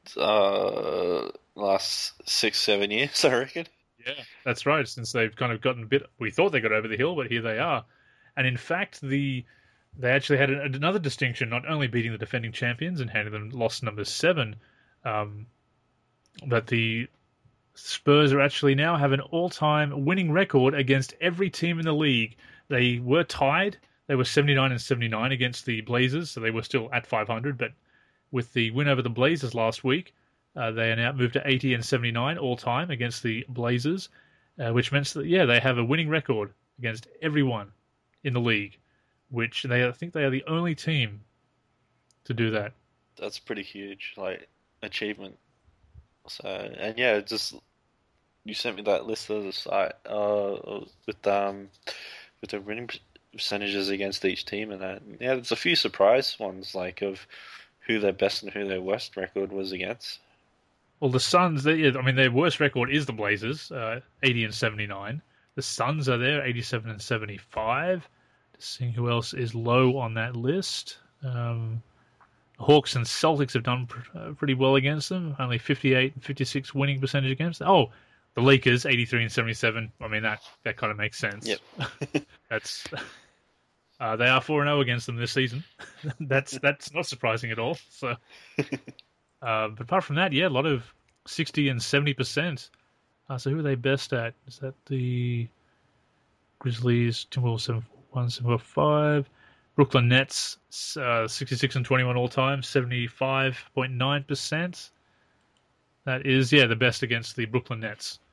S2: uh, last six seven years, I reckon.
S1: Yeah, that's right. Since they've kind of gotten a bit, we thought they got over the hill, but here they are. And in fact, the they actually had an, another distinction, not only beating the defending champions and handing them loss number seven, um, but the Spurs are actually now have an all-time winning record against every team in the league. They were tied. They were seventy-nine and seventy-nine against the Blazers, so they were still at five hundred. But with the win over the Blazers last week, uh, they are now moved to eighty and seventy-nine all-time against the Blazers, uh, which means that, yeah, they have a winning record against everyone in the league, which they I think they are the only team to do that.
S2: That's pretty huge, like achievement. So and yeah, just you sent me that list of the site uh, with um with the winning percentages against each team, and that yeah, there's a few surprise ones like of who their best and who their worst record was against.
S1: Well, the Suns, they, I mean, their worst record is the Blazers, uh, eighty and seventy-nine. The Suns are there, eighty-seven and seventy-five. Just seeing who else is low on that list. Um, Hawks and Celtics have done pr- uh, pretty well against them. Only fifty-eight and fifty-six winning percentage against them. Oh, the Lakers, eighty-three and seventy-seven. I mean, that, that kind of makes sense.
S2: Yep.
S1: That's uh, they are four and oh against them this season. that's that's not surprising at all. So, uh, but apart from that, yeah, a lot of sixty and seventy percent. Uh, so who are they best at? Is that the Grizzlies, Timberwolves seven one, seven five, Brooklyn Nets uh, sixty-six and twenty-one all time, seventy-five point nine percent. That is, yeah, the best against the Brooklyn Nets.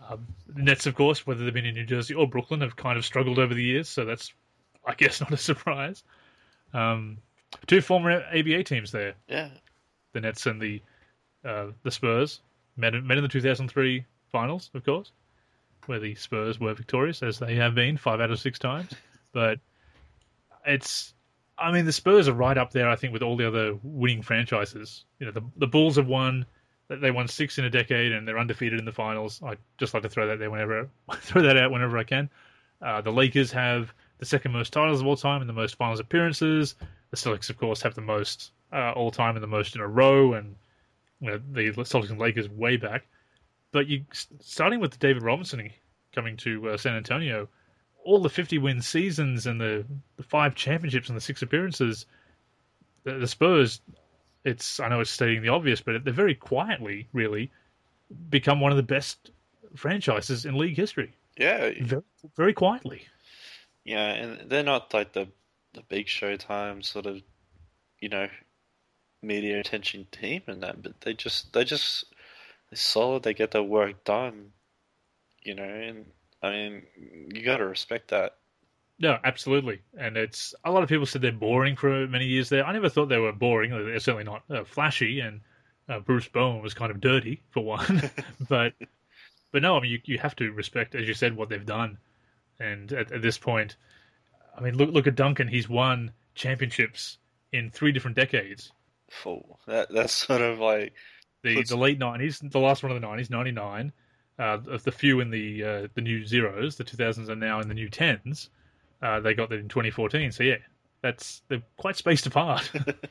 S1: Um, the Nets, of course, whether they've been in New Jersey or Brooklyn, have kind of struggled over the years, so that's, I guess, not a surprise. Um, two former A B A teams there.
S2: Yeah.
S1: The Nets and the uh, the Spurs met, met in the two thousand three finals, of course, where the Spurs were victorious, as they have been five out of six times. But it's, I mean, the Spurs are right up there, I think, with all the other winning franchises. You know, the the Bulls have won, they won six in a decade, and they're undefeated in the finals. I just like to throw that there whenever throw that out whenever I can. Uh, the Lakers have the second most titles of all time and the most finals appearances. The Celtics, of course, have the most uh, all time and the most in a row, and you know, the Celtics and Lakers way back. But you, starting with David Robinson coming to uh, San Antonio, all the fifty-win seasons and the, the five championships and the six appearances, the, the Spurs, it's I know it's stating the obvious, but they're very quietly, really, become one of the best franchises in league history.
S2: Yeah.
S1: Very, very quietly.
S2: Yeah, and they're not like the the big Showtime sort of, you know, media attention team and that, but they just they just they're solid. They get their work done, you know, and I mean you got to respect that.
S1: No, absolutely, and it's a lot of people said they're boring for many years there. I never thought they were boring. They're certainly not uh, flashy, and uh, Bruce Bowen was kind of dirty for one, but but no, I mean you you have to respect, as you said, what they've done, and at, at this point. I mean, look look at Duncan. He's won championships in three different decades.
S2: Full. That that's sort of like
S1: the
S2: puts...
S1: the late nineties, the last one of the nineties, ninety nine. Uh, of the few in the uh, the new zeros, the two thousands are now in the new tens. Uh, they got that in twenty fourteen. So yeah, that's they're quite spaced apart.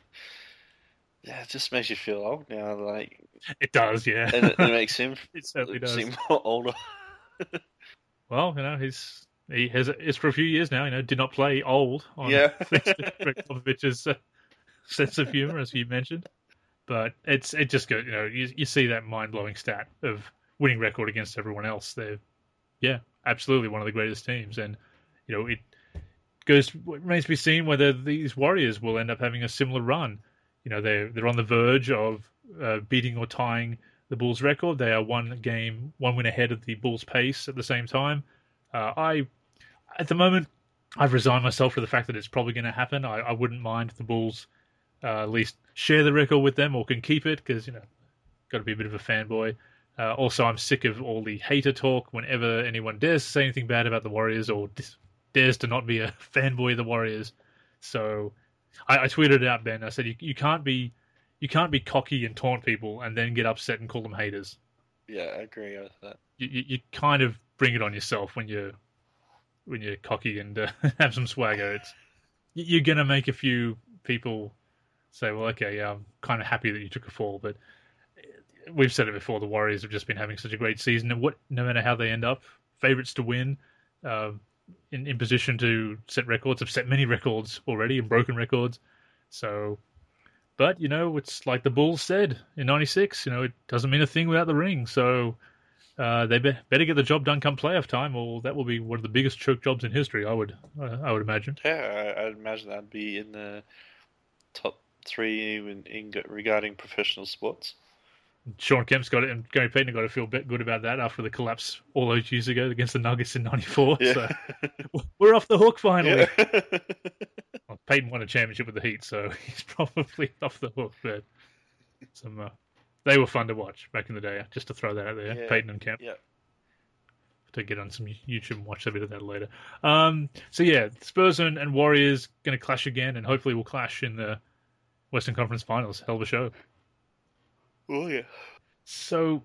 S2: Yeah, it just makes you feel old now. Like
S1: it does, yeah.
S2: And it, it makes him
S1: it certainly does.
S2: seem more older.
S1: Well, you know, he's. He has it's for a few years now. You know, did not play old on
S2: yeah.
S1: Popovich's uh, sense of humor, as you mentioned. But it's it just goes. You know, you, you see that mind blowing stat of winning record against everyone else. They're yeah, absolutely one of the greatest teams, and you know it goes. It remains to be seen whether these Warriors will end up having a similar run. You know, they're they're on the verge of uh, beating or tying the Bulls' record. They are one game, one win ahead of the Bulls' pace at the same time. Uh, I, at the moment, I've resigned myself to the fact that it's probably going to happen. I, I wouldn't mind if the Bulls uh, at least share the record with them or can keep it because, you know, got to be a bit of a fanboy. Uh, also, I'm sick of all the hater talk whenever anyone dares to say anything bad about the Warriors or dis- dares to not be a fanboy of the Warriors. So I, I tweeted it out, Ben. I said, you, you can't be you can't be cocky and taunt people and then get upset and call them haters.
S2: Yeah, I agree with that.
S1: You, you, you kind of bring it on yourself when you're when you're cocky and uh, have some swagger. It's you're gonna make a few people say, "Well, okay, yeah, I'm kind of happy that you took a fall." But we've said it before: the Warriors have just been having such a great season, and what no matter how they end up, favorites to win, uh, in in position to set records, have set many records already and broken records. So, but you know, it's like the Bulls said in ninety-six. You know, it doesn't mean a thing without the ring. So. Uh, they be- better get the job done come playoff time, or that will be one of the biggest choke jobs in history. I would, uh, I would imagine.
S2: Yeah, I, I'd imagine that'd be in the top three in, in regarding professional sports.
S1: Sean Kemp's got it, and Gary Payton got to feel good about that after the collapse all those years ago against the Nuggets in ninety-four.
S2: Yeah.
S1: So we're off the hook finally.
S2: Yeah.
S1: Well, Payton won a championship with the Heat, so he's probably off the hook. But some. Uh, They were fun to watch back in the day, just to throw that out there,
S2: yeah.
S1: Peyton and Kemp.
S2: Yeah.
S1: To get on some YouTube and watch a bit of that later. Um, so yeah, Spurs and, and Warriors going to clash again, and hopefully we'll clash in the Western Conference Finals. Hell of a show.
S2: Oh, yeah.
S1: So,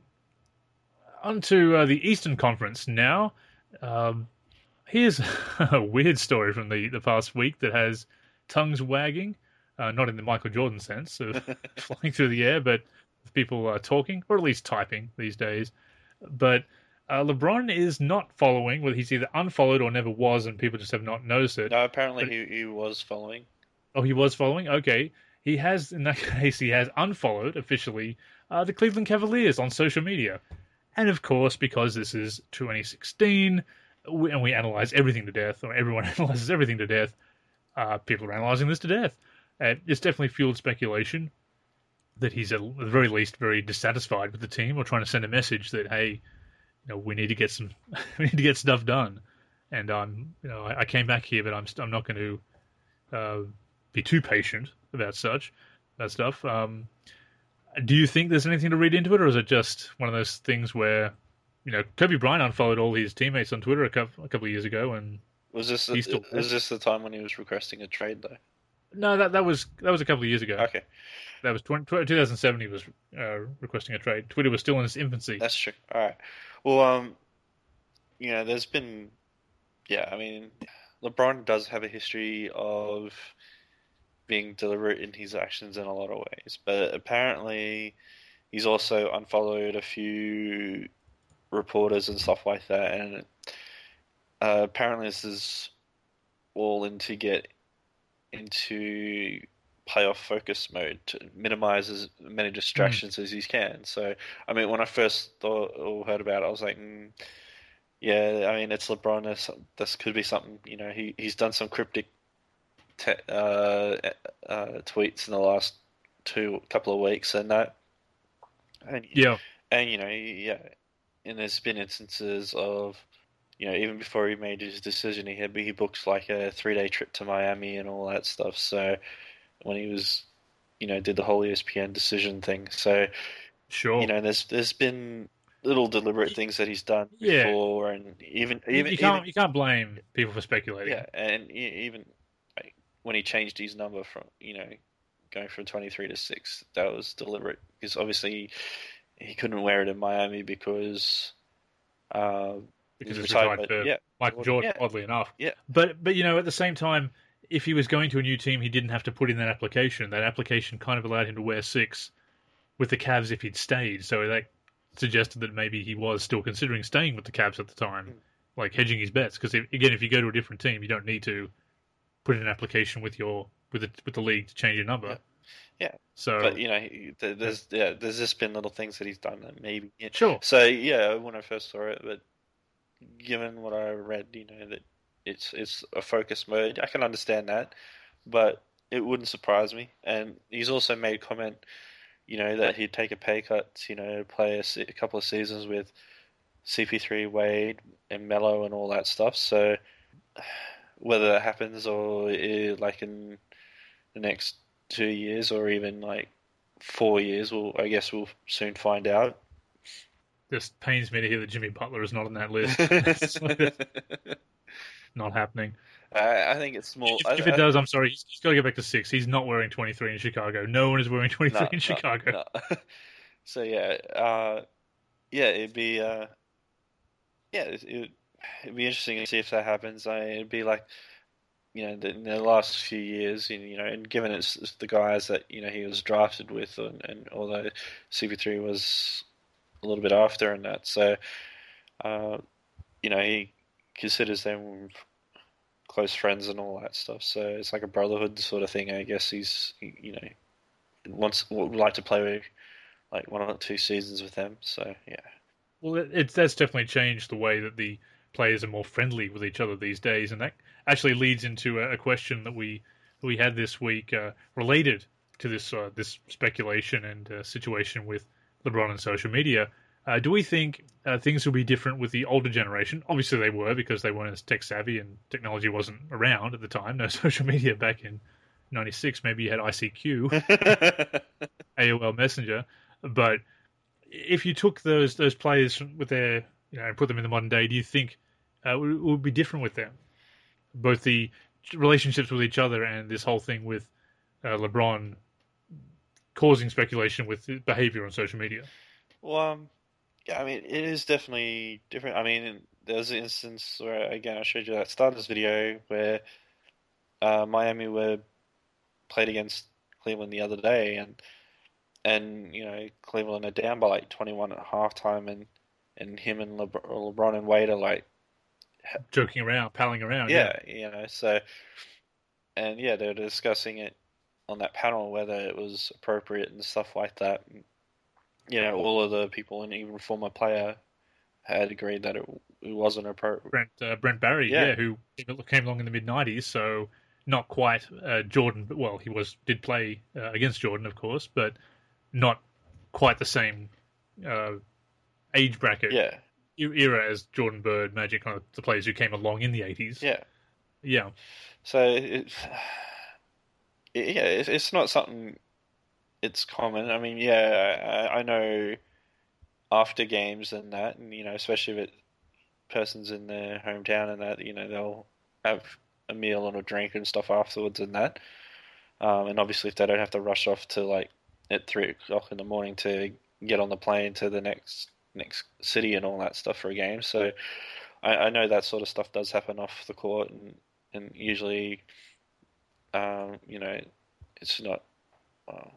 S1: on to uh, the Eastern Conference now. Um, here's a weird story from the, the past week that has tongues wagging, uh, not in the Michael Jordan sense of flying through the air, but people are talking, or at least typing these days. But uh, LeBron is not following, whether he's either unfollowed or never was, and people just have not noticed it.
S2: No, apparently
S1: but,
S2: he, he was following.
S1: Oh, he was following? Okay. He has, in that case, he has unfollowed, officially, uh, the Cleveland Cavaliers on social media. And of course, because this is twenty sixteen, we, and we analyze everything to death, or everyone analyzes everything to death, uh, people are analyzing this to death. Uh, it's definitely fueled speculation that he's at the very least very dissatisfied with the team, or trying to send a message that, hey, you know, we need to get some, we need to get stuff done. And I'm, you know, I, I came back here, but I'm, I'm not going to uh, be too patient about such that stuff. Um, do you think there's anything to read into it, or is it just one of those things where, you know, Kobe Bryant unfollowed all his teammates on Twitter a couple, a couple of years ago, and
S2: Was this
S1: he's
S2: the,
S1: still
S2: was this the time when he was requesting a trade though?
S1: no, that that was that was a couple of years ago.
S2: Okay,
S1: That was twenty, two thousand seven. He was uh, requesting a trade. Twitter was still in its infancy.
S2: that's true. All right. Well, um, you know, there's been, yeah, I mean, LeBron does have a history of being deliberate in his actions in a lot of ways, but apparently he's also unfollowed a few reporters and stuff like that, and uh, apparently this is all in to get into playoff focus mode to minimize as many distractions mm. as he can. So, I mean, when I first thought or heard about it, I was like, mm, yeah, I mean, it's LeBron. This, this could be something. You know, he he's done some cryptic te- uh, uh, tweets in the last two couple of weeks, and that, and,
S1: yeah,
S2: and you know, yeah, and there's been instances of, you know, even before he made his decision, he had he booked like a three day trip to Miami and all that stuff. So when he was, you know, did the whole E S P N decision thing, so
S1: sure,
S2: you know, there's there's been little deliberate things that he's done
S1: yeah.
S2: before, and even even
S1: you can't
S2: even,
S1: you can't blame people for speculating.
S2: Yeah, and even like, when he changed his number from, you know, going from twenty-three to six, that was deliberate because obviously he couldn't wear it in Miami because. Uh,
S1: Because it's retired for
S2: yeah,
S1: Michael Jordan,
S2: yeah,
S1: oddly enough.
S2: Yeah.
S1: But, but you know, at the same time, if he was going to a new team, he didn't have to put in that application. That application kind of allowed him to wear six with the Cavs if he'd stayed. So that suggested that maybe he was still considering staying with the Cavs at the time, mm. like hedging his bets. Because, again, if you go to a different team, you don't need to put in an application with your with the, with the league to change your number.
S2: Yeah. Yeah,
S1: so
S2: but you know, there's yeah, there's just been little things that he's done that maybe. Yeah.
S1: Sure.
S2: So yeah, when I first saw it, but given what I read, you know, that it's it's a focus mode, I can understand that, but it wouldn't surprise me. And he's also made comment, you know, that he'd take a pay cut, you know, play a, a couple of seasons with C P three, Wade, and Melo and all that stuff. So whether that happens or it, like in the next two years or even like four years, we'll I guess we'll soon find out.
S1: This pains me to hear that Jimmy Butler is not on that list. Not happening.
S2: I, I think it's small.
S1: If, if it does, I'm sorry. He's, he's got to go back to six. He's not wearing twenty-three in Chicago. No one is wearing twenty-three
S2: no,
S1: in
S2: no,
S1: Chicago.
S2: No. So yeah, uh, yeah, it'd be uh, yeah, it, it, it'd be interesting to see if that happens. I, it'd be like, you know, the, in the last few years, you know, and given it's, it's the guys that, you know, he was drafted with, and, and although C P three was a little bit after and that, so uh, you know, he considers them close friends and all that stuff. So it's like a brotherhood sort of thing. I guess he's, you know, wants would like to play with, like one or two seasons with them. So yeah.
S1: Well, it, it's that's definitely changed the way that the players are more friendly with each other these days, and that actually leads into a, a question that we we had this week uh, related to this uh, this speculation and uh, situation with LeBron and social media. Uh, do we think uh, things will be different with the older generation? Obviously, they were, because they weren't as tech savvy and technology wasn't around at the time. No social media back in ninety-six. Maybe you had I C Q, A O L Messenger. But if you took those those players with their, you know, and put them in the modern day, do you think uh, it would, would be different with them? Both the relationships with each other and this whole thing with uh, LeBron causing speculation with behavior on social media.
S2: Well, um, yeah, I mean, it is definitely different. I mean, there's an instance where, again, I showed you that starters video where uh, Miami were played against Cleveland the other day, and and you know, Cleveland are down by like twenty-one at halftime, and and him and Le- LeBron and Wade are like
S1: joking around, palling around.
S2: Yeah,
S1: yeah,
S2: you know, so and yeah, they were discussing it on that panel whether it was appropriate and stuff like that. And, you know, all of the people and even former player had agreed that it, it wasn't appropriate.
S1: Brent uh, Brent Barry, yeah. yeah, who came along in the mid nineties, so not quite uh, Jordan, but well, he was did play uh, against Jordan, of course, but not quite the same uh, age bracket.
S2: Yeah,
S1: era as Jordan Bird, Magic, kind of the players who came along in the eighties.
S2: Yeah.
S1: Yeah.
S2: So it's yeah, it's, it's not something. It's common. I mean, yeah, I, I know after games and that, and you know, especially if it person's in their hometown and that, you know, they'll have a meal and a drink and stuff afterwards and that. Um, and obviously, if they don't have to rush off to like at three o'clock in the morning to get on the plane to the next next city and all that stuff for a game, so I, I know that sort of stuff does happen off the court, and and usually, um, you know, it's not. Uh,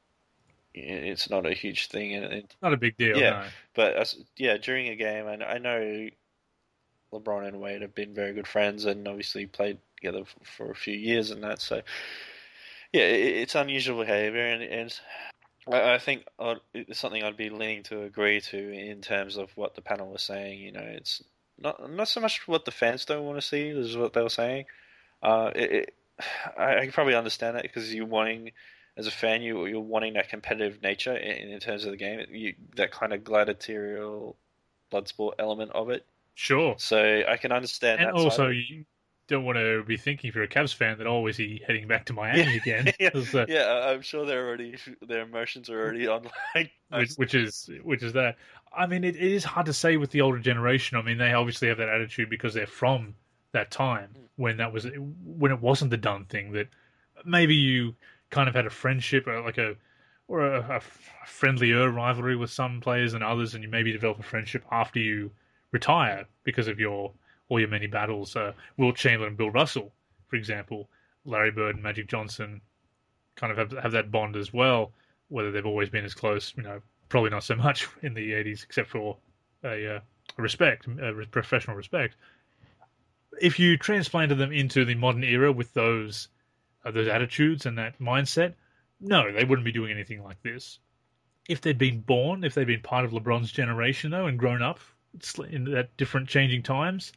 S2: it's not a huge thing, and, and
S1: Not a big deal.
S2: yeah,
S1: No.
S2: but as, yeah, during a game, and I know LeBron and Wade have been very good friends, and obviously played together for, for a few years and that. So yeah, it, it's unusual behavior, and, and I, I think I'd, it's something I'd be leaning to agree to in terms of what the panel was saying. You know, it's not not so much what the fans don't want to see is what they were saying. Uh, it, it, I, I can probably understand that because you're wanting. As a fan, you you're wanting that competitive nature in, in terms of the game, you, that kind of gladiatorial blood sport element of it.
S1: Sure.
S2: So I can understand
S1: And
S2: that.
S1: also,
S2: side.
S1: you don't want to be thinking, if you're a Cavs fan, that oh, is he heading back to Miami
S2: yeah.
S1: again?
S2: yeah.
S1: 'Cause, uh,
S2: yeah, I'm sure they're already their emotions are already on like
S1: which, which is which is that. I mean, it, it is hard to say with the older generation. I mean, they obviously have that attitude because they're from that time when that was when it wasn't the done thing. That maybe you kind of had a friendship or like a or a, a friendlier rivalry with some players than others, and you maybe develop a friendship after you retire because of your all your many battles. Uh, Wilt Chamberlain and Bill Russell, for example, Larry Bird and Magic Johnson kind of have have that bond as well. Whether they've always been as close, you know, probably not so much in the eighties, except for a, uh, a respect, a professional respect. If you transplanted them into the modern era with those uh, those attitudes and that mindset, no, they wouldn't be doing anything like this. If they'd been born, if they'd been part of LeBron's generation, though, and grown up in that different changing times,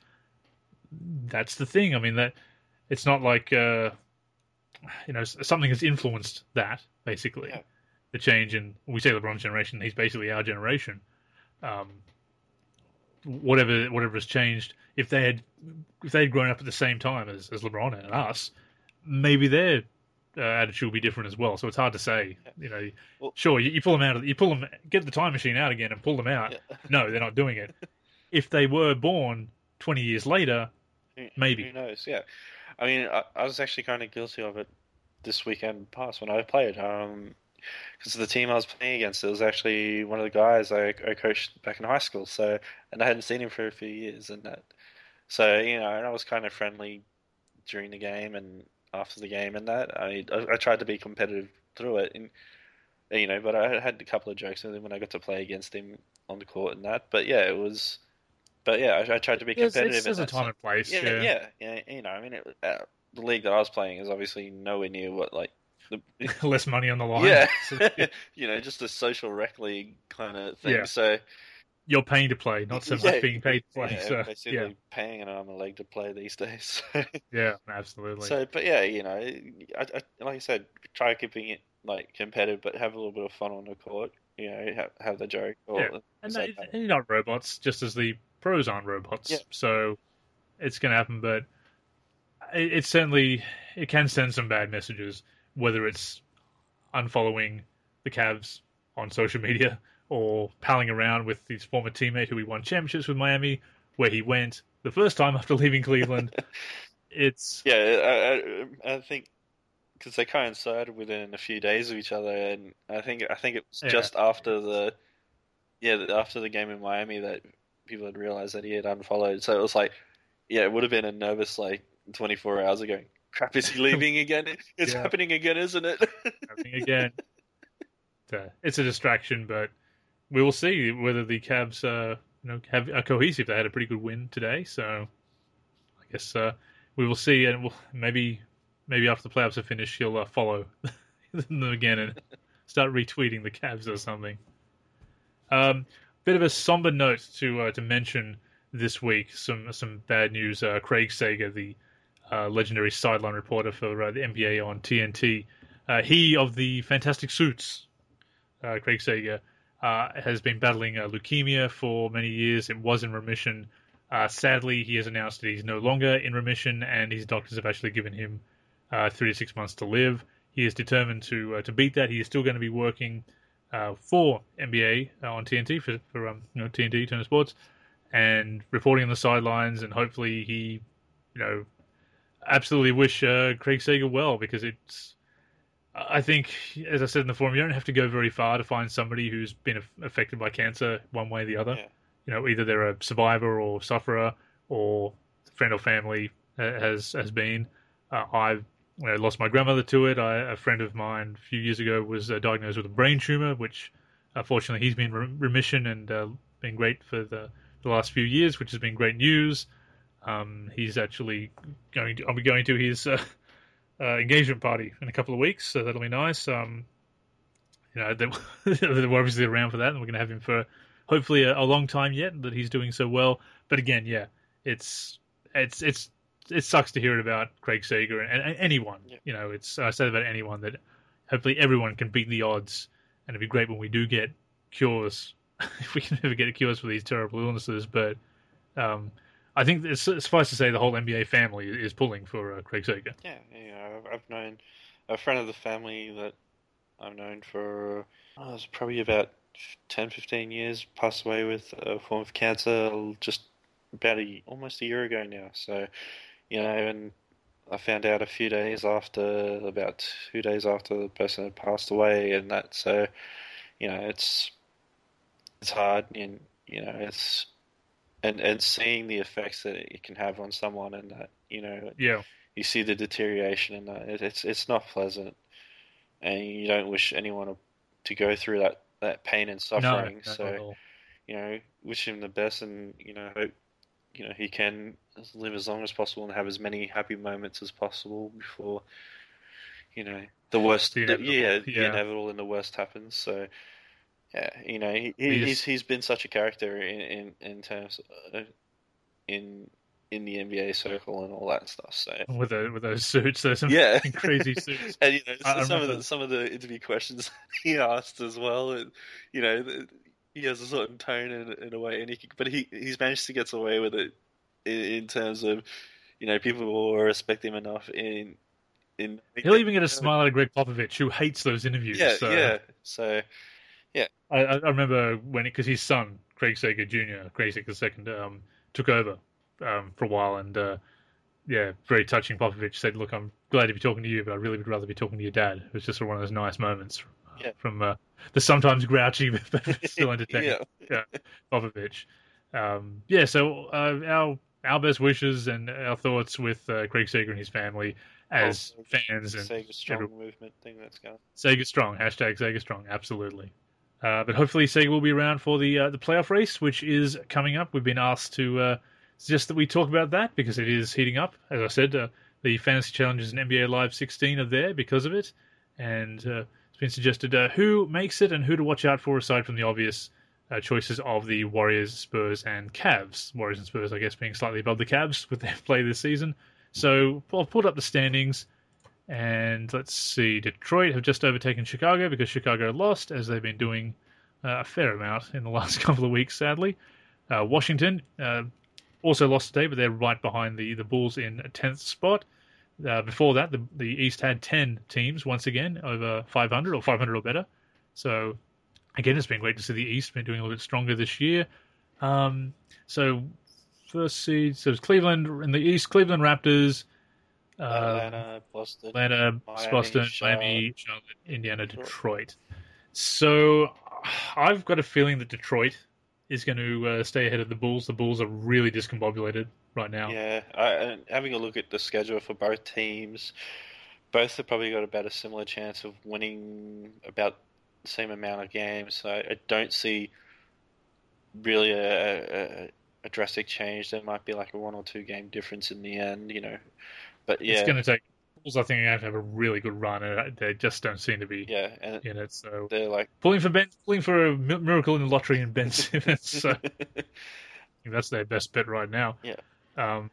S1: that's the thing. I mean, that it's not like uh, you know something has influenced that. Basically,
S2: yeah.
S1: the change in we say LeBron's generation, he's basically our generation. Um, whatever whatever has changed, if they had if they had grown up at the same time as, as LeBron and us, maybe their uh, attitude will be different as well. So it's hard to say. You know, well, sure, you, you pull them out of you pull them, get the time machine out again and pull them out. Yeah. No, they're not doing it. If they were born twenty years later, maybe.
S2: Who knows? Yeah, I mean, I, I was actually kind of guilty of it this weekend past when I played. Um, because the team I was playing against, it was actually one of the guys I, I coached back in high school. So, and I hadn't seen him for a few years, and that. So you know, and I was kind of friendly during the game and after the game, and that. I I, I tried to be competitive through it, and you know, but I had a couple of jokes with him when I got to play against him on the court and that. But yeah, it was. But yeah, I, I tried to be competitive.
S1: Yes, there's a time
S2: and
S1: place.
S2: Yeah,
S1: yeah,
S2: yeah, yeah. You know, I mean, it, uh, the league that I was playing is obviously nowhere near what like.
S1: The, less money on the line.
S2: Yeah, you know, just a social rec league kind of thing.
S1: Yeah.
S2: So
S1: you're paying to play, not so
S2: yeah,
S1: much being paid to play.
S2: Yeah,
S1: so,
S2: basically
S1: yeah.
S2: paying an arm and a leg to play these days.
S1: Yeah, absolutely.
S2: So, but yeah, you know, I, I, like I said, try keeping it like competitive, but have a little bit of fun on the court. You know, have, have the joke. Or,
S1: yeah, and, they, and you're not robots, just as the pros aren't robots.
S2: Yeah.
S1: So it's going to happen, but it, it certainly it can send some bad messages, whether it's unfollowing the Cavs on social media or palling around with his former teammate who he won championships with Miami, where he went the first time after leaving Cleveland. It's
S2: yeah, I, I, I think because they coincided within a few days of each other, and I think I think it was
S1: yeah.
S2: just after the yeah after the game in Miami that people had realized that he had unfollowed. So it was like, yeah, it would have been a nervous like twenty-four hours ago. Crap, is he leaving again? It's yeah. happening again, isn't it?
S1: Happening again. It's a distraction, but we will see whether the Cavs uh, you know, have are cohesive. They had a pretty good win today, so I guess uh, we will see. And we'll, maybe maybe after the playoffs are finished, he'll uh, follow them again and start retweeting the Cavs or something. Um, bit of a somber note to uh, to mention this week. Some some bad news. Uh, Craig Sager, the Uh, legendary sideline reporter for uh, the N B A on T N T. Uh, he of the Fantastic Suits, uh, Craig Sager, uh, has been battling uh, leukemia for many years. It was in remission. Uh, sadly, he has announced that he's no longer in remission, and his doctors have actually given him uh, three to six months to live. He is determined to uh, to beat that. He is still going to be working uh, for N B A uh, on T N T for, for um, you know T N T Turner Sports, and reporting on the sidelines. And hopefully, he, you know, absolutely wish uh, Craig Sager well, because it's. I think, as I said in the forum, you don't have to go very far to find somebody who's been affected by cancer one way or the other.
S2: Yeah.
S1: You know, either they're a survivor or sufferer, or friend or family has has been. Uh, I've you know, lost my grandmother to it. I, a friend of mine a few years ago was uh, diagnosed with a brain tumor, which uh, fortunately he's been in re- remission and uh, been great for the, the last few years, which has been great news. Um, he's actually going to, I'll be going to his uh, uh, engagement party in a couple of weeks, so that'll be nice. Um, you know, they're, they're obviously around for that, and we're going to have him for hopefully a, a long time yet, that he's doing so well. But again, yeah, it's it's it's it sucks to hear it about Craig Sager and, and anyone.
S2: Yeah.
S1: You know, it's I said about anyone that hopefully everyone can beat the odds, and it'd be great when we do get cures, if we can ever get cures for these terrible illnesses. But um, I think it's suffice to say the whole N B A family is pulling for uh, Craig Sager.
S2: Yeah, you know, I've known a friend of the family that I've known for oh, it was probably about ten, fifteen years, passed away with a form of cancer just about a, almost a year ago now. So, you know, and I found out a few days after, about two days after the person had passed away, and that. So, you know, it's it's hard, and you know, it's and and seeing the effects that it can have on someone, and that, you know,
S1: Yeah,
S2: you see the deterioration, and that it, it's it's not pleasant, and you don't wish anyone to go through that, that pain and
S1: no,
S2: suffering.
S1: no, not at
S2: So,
S1: all.
S2: you know, wish him the best, and you know, hope you know he can live as long as possible and have as many happy moments as possible before, you know, the worst.
S1: The
S2: The,
S1: inevitable.
S2: yeah, the
S1: Yeah.
S2: inevitable and the worst happens. So, yeah, you know, he,
S1: He
S2: he's
S1: is-
S2: he's been such a character in in in terms of, in in the N B A circle and all that stuff. So.
S1: with the, with those suits, those
S2: Yeah,
S1: crazy suits.
S2: and you know,
S1: I- I
S2: some of
S1: remember-
S2: the some of the interview questions he asked as well. And, you know, the, he has a certain tone in, in a way, and he can, but he he's managed to get away with it in, in terms of, you know, people will respect him enough in in.
S1: He'll even get a smile out of Greg Popovich, who hates those interviews.
S2: Yeah,
S1: so.
S2: yeah. So
S1: I, I remember when, because his son, Craig Sager Junior, Craig Sager the second, um, took over um, for a while, and uh, yeah, very touching. Popovich said, "Look, I'm glad to be talking to you, but I really would rather be talking to your dad." It was just one of those nice moments
S2: Yeah.
S1: from uh, the sometimes grouchy but still entertaining
S2: yeah,
S1: Popovich. Um, yeah, so uh, our our best wishes and our thoughts with uh, Craig Sager and his family as
S2: Oh,
S1: fans and
S2: Sega strong
S1: every-
S2: movement thing that's going.
S1: Sega Strong, hashtag Sega Strong, absolutely. Uh, but hopefully Sega will be around for the uh, the playoff race, which is coming up. We've been asked to uh, suggest that we talk about that because it is heating up. As I said, uh, the Fantasy Challenges and N B A Live sixteen are there because of it. And uh, it's been suggested uh, who makes it and who to watch out for, aside from the obvious uh, choices of the Warriors, Spurs, and Cavs. Warriors and Spurs, I guess, being slightly above the Cavs with their play this season. So I've pulled up the standings. And let's see, Detroit have just overtaken Chicago because Chicago lost, as they've been doing uh, a fair amount in the last couple of weeks, sadly. Uh, Washington uh, also lost today, but they're right behind the, the Bulls in tenth spot. Uh, before that, the, the East had ten teams, once again, over five hundred or five hundred or better. So, again, it's been great to see the East been doing a little bit stronger this year. Um, so, first seed, so it's Cleveland in the East, Cleveland Raptors, uh,
S2: Atlanta, Boston.
S1: Atlanta,
S2: Miami,
S1: Boston,
S2: Charlotte.
S1: Miami, Charlotte, Indiana,
S2: Detroit.
S1: Detroit. So I've got a feeling that Detroit is going to uh, stay ahead of the Bulls. The Bulls are really discombobulated right now.
S2: Yeah, I, and having a look at the schedule for both teams, both have probably got about a similar chance of winning about the same amount of games. So I don't see really a, a, a drastic change. There might be like a one or two game difference in the end, you know. But yeah,
S1: It's going to take Bulls. I think are going to have a really good run, and they just don't seem to be
S2: yeah, and
S1: in it. So
S2: they're like
S1: pulling for Ben, pulling for a mi- miracle in the lottery in Ben Simmons. So I think that's their best bet right now.
S2: Yeah.
S1: Um,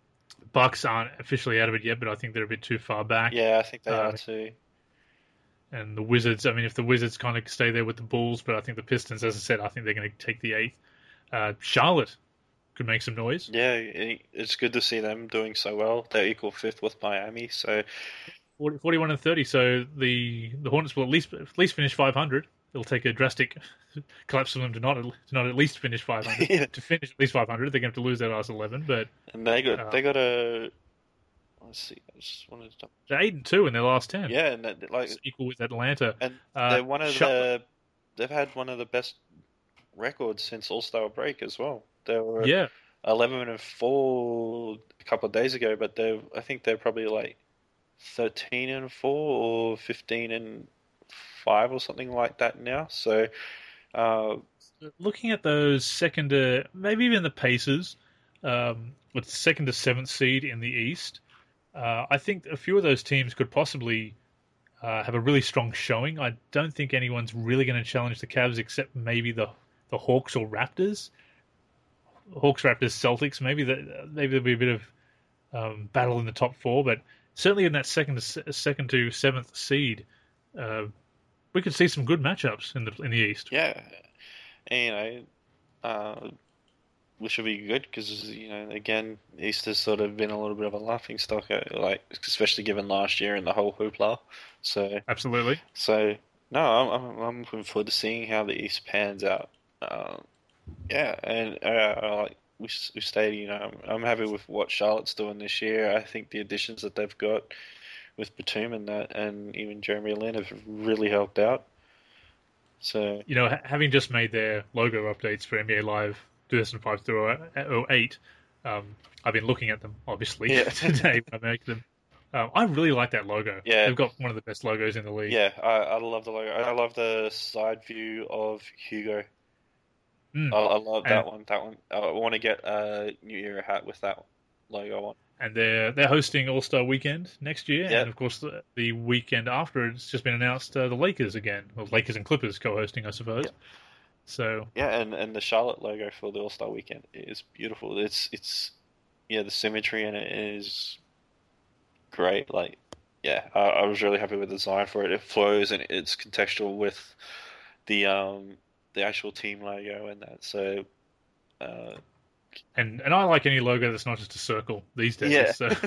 S1: Bucks aren't officially out of it yet, but I think they're a bit too far back.
S2: yeah, I think they
S1: Uh,
S2: are too.
S1: And the Wizards, I mean, if the Wizards kind of stay there with the Bulls, but I think the Pistons, as I said, I think they're going to take the eighth. Uh, Charlotte could make some noise.
S2: Yeah, it's good to see them doing so well. They're equal fifth with Miami, so
S1: forty-one and thirty. So the the Hornets will at least at least finish five hundred. It'll take a drastic collapse for them to not to not at least finish five hundred.
S2: Yeah.
S1: To finish at least five hundred, they're going to have to lose their last eleven. But
S2: and they got
S1: uh,
S2: they got a let's see, I just wanted to
S1: they're eight and two in their last ten.
S2: Yeah, and that, like
S1: it's equal with Atlanta.
S2: And
S1: uh,
S2: they're one of
S1: Charlotte,
S2: the they've had one of the best records since All Star break as well. They were
S1: yeah.
S2: eleven and four a couple of days ago, but they I think they're probably like thirteen and four or fifteen and five or something like that now. So, uh,
S1: looking at those second to maybe even the Pacers, um, with second to seventh seed in the East, uh, I think a few of those teams could possibly uh, have a really strong showing. I don't think anyone's really going to challenge the Cavs except maybe the the Hawks or Raptors. Hawks, Raptors, Celtics. Maybe that maybe there'll be a bit of um, battle in the top four, but certainly in that second to second to seventh seed, uh, we could see some good matchups in the in the East.
S2: Yeah, and, you know, uh, which will be good because you know again, East has sort of been a little bit of a laughing stock, like especially given last year and the whole hoopla. So
S1: absolutely.
S2: So no, I'm I'm, I'm looking forward to seeing how the East pans out. Um, Yeah, and uh, like we we stated, you know, I'm, I'm happy with what Charlotte's doing this year. I think the additions that they've got with Batum and that, and even Jeremy Lin have really helped out. So
S1: you know, ha- having just made their logo updates for N B A Live two thousand five through oh eight, um, I've been looking at them obviously
S2: yeah.
S1: today when I make them. Um, I really like that logo.
S2: Yeah,
S1: they've got one of the best logos in the league.
S2: Yeah, I, I love the logo. I love the side view of Hugo.
S1: Mm.
S2: I, I love that
S1: and,
S2: one. That one. I want to get a New Era hat with that logo on.
S1: And they're they're hosting All Star Weekend next year,
S2: Yep.
S1: and of course the, the weekend after it's just been announced uh, the Lakers again, or Lakers and Clippers co-hosting, I suppose.
S2: Yep.
S1: So
S2: yeah, and, and the Charlotte logo for the All Star Weekend is beautiful. It's it's yeah, the symmetry in it is great. Like yeah, I, I was really happy with the design for it. It flows and it's contextual with the um. the actual team logo and that. So, uh,
S1: and and I like any logo that's not just a circle these days.
S2: yeah.
S1: So.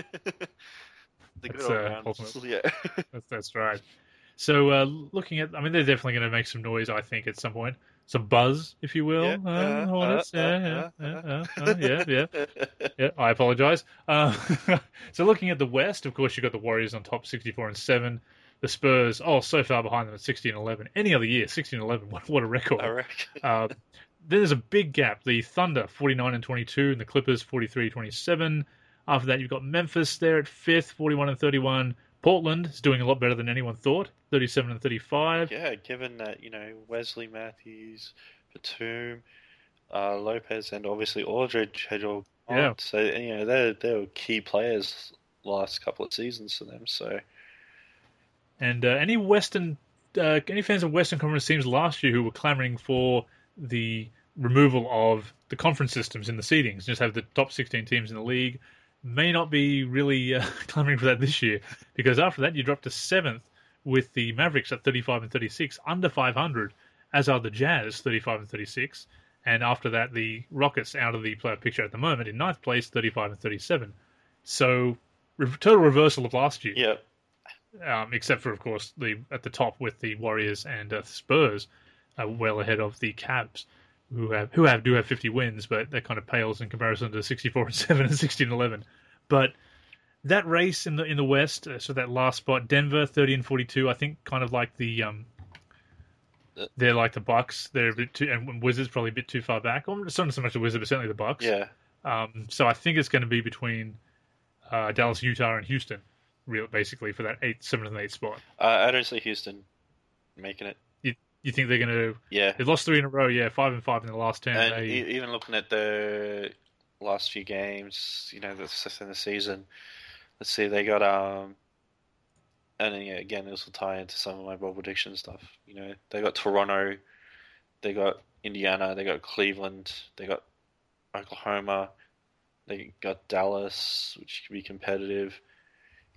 S2: the good
S1: That's,
S2: old
S1: uh,
S2: round.
S1: ultimate.
S2: Yeah.
S1: that's, that's right. So, uh, looking at, I mean, they're definitely going to make some noise, I think, at some point. Some buzz, if you will.
S2: Yeah.
S1: Uh,
S2: Uh,
S1: Hornets,
S2: uh,
S1: yeah,
S2: uh,
S1: yeah,
S2: uh,
S1: yeah, uh, uh, yeah, yeah. Yeah, I apologize. Uh, so, looking at the West, of course, you've got the Warriors on top, sixty-four and seven. The Spurs, oh, so far behind them at sixteen and eleven. Any other year, sixteen and eleven. What, what a record.
S2: I reckon.
S1: Uh, then there's a big gap. The Thunder, forty-nine and twenty-two, and the Clippers, forty-three twenty-seven. After that, you've got Memphis there at fifth, forty-one and thirty-one. Portland is doing a lot better than anyone thought, thirty-seven and thirty-five.
S2: Yeah, given that, you know, Wesley Matthews, Batum, uh, Lopez, and obviously Aldridge had all gone.
S1: Yeah.
S2: So, you know, they're, they're key players last couple of seasons for them. So,
S1: And uh, any Western, uh, any fans of Western Conference teams last year who were clamoring for the removal of the conference systems in the seedings, just have the top sixteen teams in the league, may not be really uh, clamoring for that this year, because after that you drop to seventh with the Mavericks at thirty-five and thirty-six, under five hundred, as are the Jazz, thirty-five and thirty-six, and after that the Rockets out of the playoff picture at the moment in ninth place, thirty-five and thirty-seven. So re- total reversal of last year.
S2: yeah.
S1: Um, except for, of course, the at the top with the Warriors and uh, Spurs, uh, well ahead of the Cavs, who have who have do have fifty wins, but that kind of pales in comparison to sixty-four and seven and sixteen and eleven. But that race in the in the West, uh, so that last spot, Denver thirty and forty-two, I think, kind of like the um, they're like the Bucks. They're a bit too, and Wizards probably a bit too far back. Well, it's not so much the Wizards, but certainly the Bucks.
S2: Yeah.
S1: Um, so I think it's going to be between uh, Dallas, Utah, and Houston. Real, basically, for that eight, seventh, and eighth spot.
S2: Uh, I don't see Houston making it.
S1: You you think they're going to?
S2: Yeah.
S1: They've lost three in a row. Yeah, five and five in the last ten.
S2: And
S1: They,
S2: e- even looking at the last few games, you know, that's in the season. Let's see, they got um, and then, yeah, again, this will tie into some of my bold prediction stuff. You know, they got Toronto, they got Indiana, they got Cleveland, they got Oklahoma, they got Dallas, which could be competitive.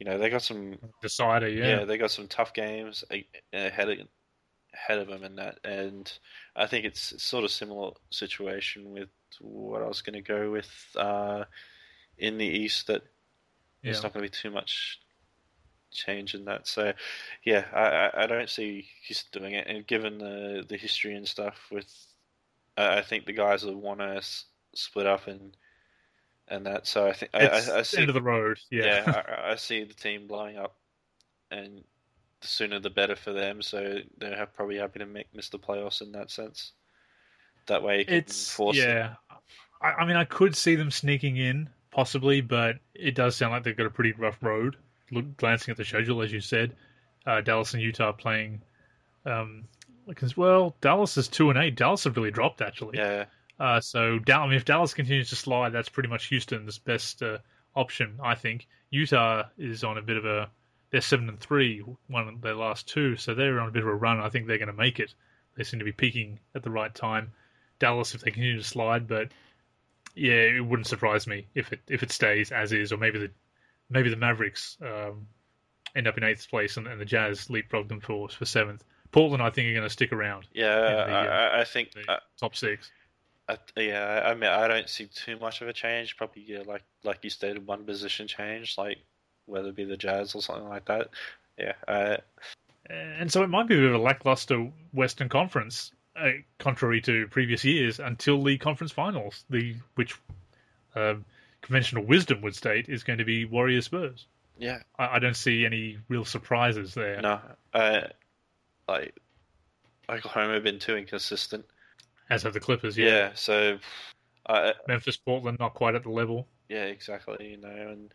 S2: you know, they got some
S1: Decider, yeah.
S2: yeah, they got some tough games a- ahead of ahead of them in that, and I think it's sort of similar situation with what I was going to go with uh, in the East. That
S1: Yeah.
S2: there's not going to be too much change in that. So, yeah, I, I- I don't see Houston doing it. And given the the history and stuff, with I I think the guys will want to s- split up and and that. So I think I,
S1: It's
S2: I, I
S1: the end
S2: see,
S1: of the road, yeah.
S2: yeah, I, I see the team blowing up, and the sooner the better for them. So they're ha- probably happy to make miss the playoffs in that sense. That way you can
S1: It's,
S2: force it.
S1: yeah. I, I mean, I could see them sneaking in, possibly, but it does sound like they've got a pretty rough road. Look, glancing at the schedule, as you said, uh, Dallas and Utah playing. Um, because, well, Dallas is two and eight. Dallas have really dropped, actually.
S2: Yeah,
S1: Uh, so, Dal- I mean, if Dallas continues to slide, that's pretty much Houston's best uh, option, I think. Utah is on a bit of a. They're seven and three, one of their last two, so they're on a bit of a run. I think they're going to make it. They seem to be peaking at the right time. Dallas, if they continue to slide, but yeah, it wouldn't surprise me if it if it stays as is, or maybe the maybe the Mavericks um, end up in eighth place and, and the Jazz leapfrog them for for seventh. Portland, I think, are going to stick around
S2: yeah.
S1: in the, uh,
S2: I, I think.
S1: the
S2: Uh,
S1: top six.
S2: I, yeah, I mean, I don't see too much of a change. Probably, yeah, like like you stated, one position change, like whether it be the Jazz or something like that. Yeah, uh,
S1: And so it might be a bit of a lackluster Western Conference, uh, contrary to previous years, until the conference finals, the which um, conventional wisdom would state is going to be Warriors Spurs.
S2: yeah.
S1: I, I don't see any real surprises there.
S2: No, uh, like Oklahoma have been too inconsistent.
S1: As have the Clippers, yeah.
S2: Yeah, so I
S1: Memphis, Portland, not quite at the level.
S2: yeah, exactly. You know, and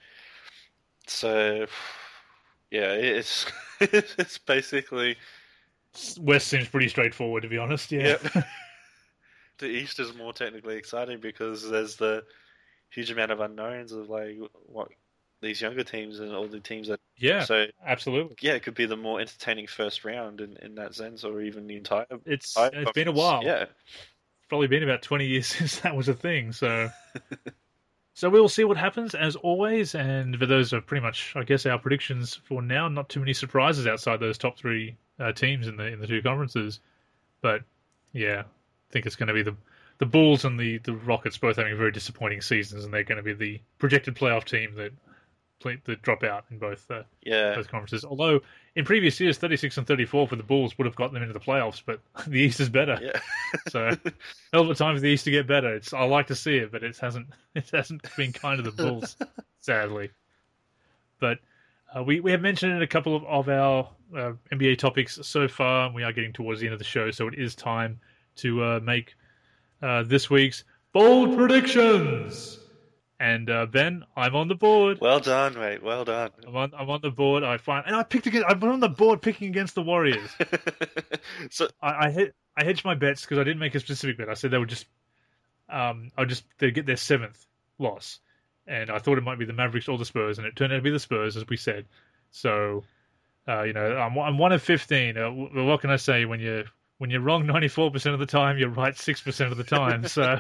S2: so yeah, it's it's basically
S1: West seems pretty straightforward, to be honest. Yeah.
S2: yeah. The East is more technically exciting because there's the huge amount of unknowns of like what these younger teams and all the teams that
S1: Yeah,
S2: so
S1: absolutely.
S2: yeah, it could be the more entertaining first round in, in that sense, or even the entire.
S1: It's
S2: entire
S1: it's been a
S2: conference.
S1: while.
S2: Yeah,
S1: It's probably been about twenty years since that was a thing. So, so we'll see what happens as always. And for those are pretty much, I guess, our predictions for now. Not too many surprises outside those top three uh, teams in the in the two conferences. But yeah, I think it's going to be the the Bulls and the the Rockets both having very disappointing seasons, and they're going to be the projected playoff team that play, that drop out in both uh,
S2: yeah,
S1: both conferences. Although in previous years, thirty-six and thirty-four for the Bulls would have gotten them into the playoffs, but the East is better.
S2: yeah.
S1: So hell of a time for the East to get better. It's I like to see it, but it hasn't it hasn't been kind of the Bulls, sadly. But uh, we we have mentioned in a couple of, of our uh, N B A topics so far. We are getting towards the end of the show, so it is time to uh, make uh, this week's bold predictions. And uh, Ben, I'm on the board.
S2: Well done, mate. Well done.
S1: I'm on. I'm on the board. I find, and I picked against. I'm on the board picking against the Warriors.
S2: So
S1: I I, hit, I hedged my bets because I didn't make a specific bet. I said they would just, um, I just they'd get their seventh loss, and I thought it might be the Mavericks or the Spurs, and it turned out to be the Spurs, as we said. So, uh, you know, I'm I'm one of fifteen. Uh, what can I say when you when you're wrong ninety-four percent of the time, you're right six percent of the time. So.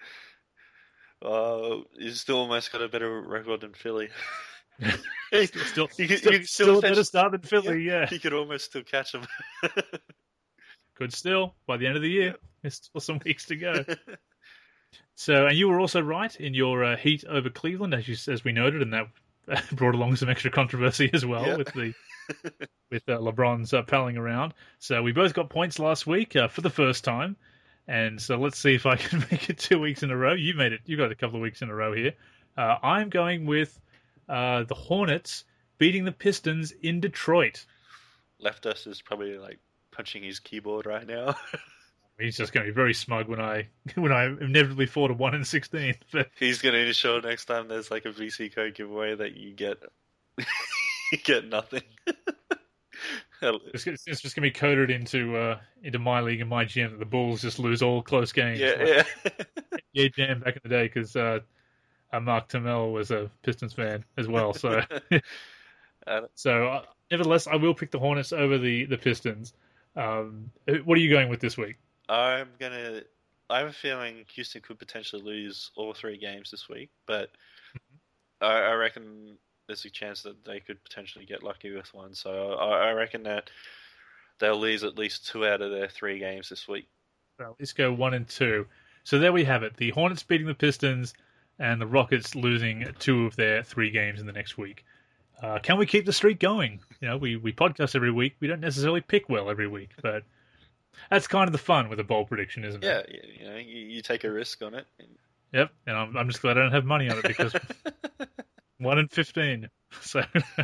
S2: Uh, you still almost got a better record than Philly.
S1: still, still,
S2: you could,
S1: still,
S2: you could
S1: still,
S2: still
S1: a better
S2: catch,
S1: start than Philly, yeah.
S2: You could almost still catch them.
S1: Could still, by the end of the year. There's still some weeks to go. So, and you were also right in your uh, Heat over Cleveland, as you as we noted, and that brought along some extra controversy as well
S2: Yeah.
S1: with the with uh, LeBron's uh, palling around. So we both got points last week uh, for the first time. And so let's see if I can make it two weeks in a row. You made it. You got a couple of weeks in a row here. Uh, I'm going with uh, the Hornets beating the Pistons in Detroit.
S2: Leftus is probably like punching his keyboard right now.
S1: He's just going to be very smug when I when I inevitably fall to one in sixteen. But
S2: He's going to ensure next time there's like a V C code giveaway that you get you get nothing.
S1: it's, it's just going to be coded into uh, into my league and my G M that the Bulls just lose all close games.
S2: Yeah,
S1: like,
S2: yeah.
S1: yeah, Jam back in the day because uh, uh, Mark Tamel was a Pistons fan as well. So, so uh, nevertheless, I will pick the Hornets over the the Pistons. Um, what are you going with this week?
S2: I'm gonna. I have a feeling Houston could potentially lose all three games this week, but I, I reckon there's a chance that they could potentially get lucky with one. So I, I reckon that they'll lose at least two out of their three games this week.
S1: Well, let's go one and two. So there we have it. The Hornets beating the Pistons and the Rockets losing two of their three games in the next week. Uh, can we keep the streak going? You know, we, we podcast every week. We don't necessarily pick well every week, but that's kind of the fun with a bold prediction, isn't
S2: Yeah,
S1: it?
S2: you know, you, you take a risk on it.
S1: Yep, and I'm, I'm just glad I don't have money on it because one in fifteen. So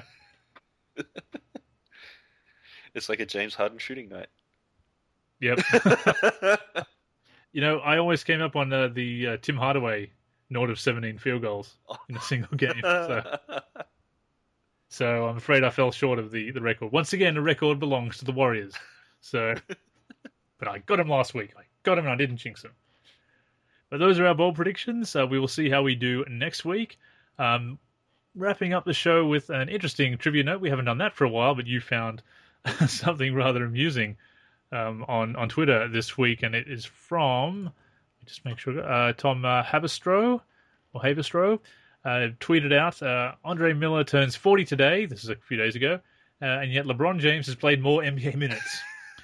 S2: it's like a James Harden shooting night.
S1: Yep. You know, I always came up on uh, the uh, Tim Hardaway naught of seventeen field goals in a single game. So, so I'm afraid I fell short of the, the record. Once again, the record belongs to the Warriors. So, but I got him last week. I got him and I didn't jinx him. But those are our bold predictions. Uh, we will see how we do next week. Um, wrapping up the show with an interesting trivia note. We haven't done that for a while, but you found something rather amusing um, on, on Twitter this week, and it is from, let me just make sure, uh, Tom uh, Haberstroh, or Haberstroh, uh, tweeted out, uh, Andre Miller turns forty today, this is a few days ago, uh, and yet LeBron James has played more N B A minutes,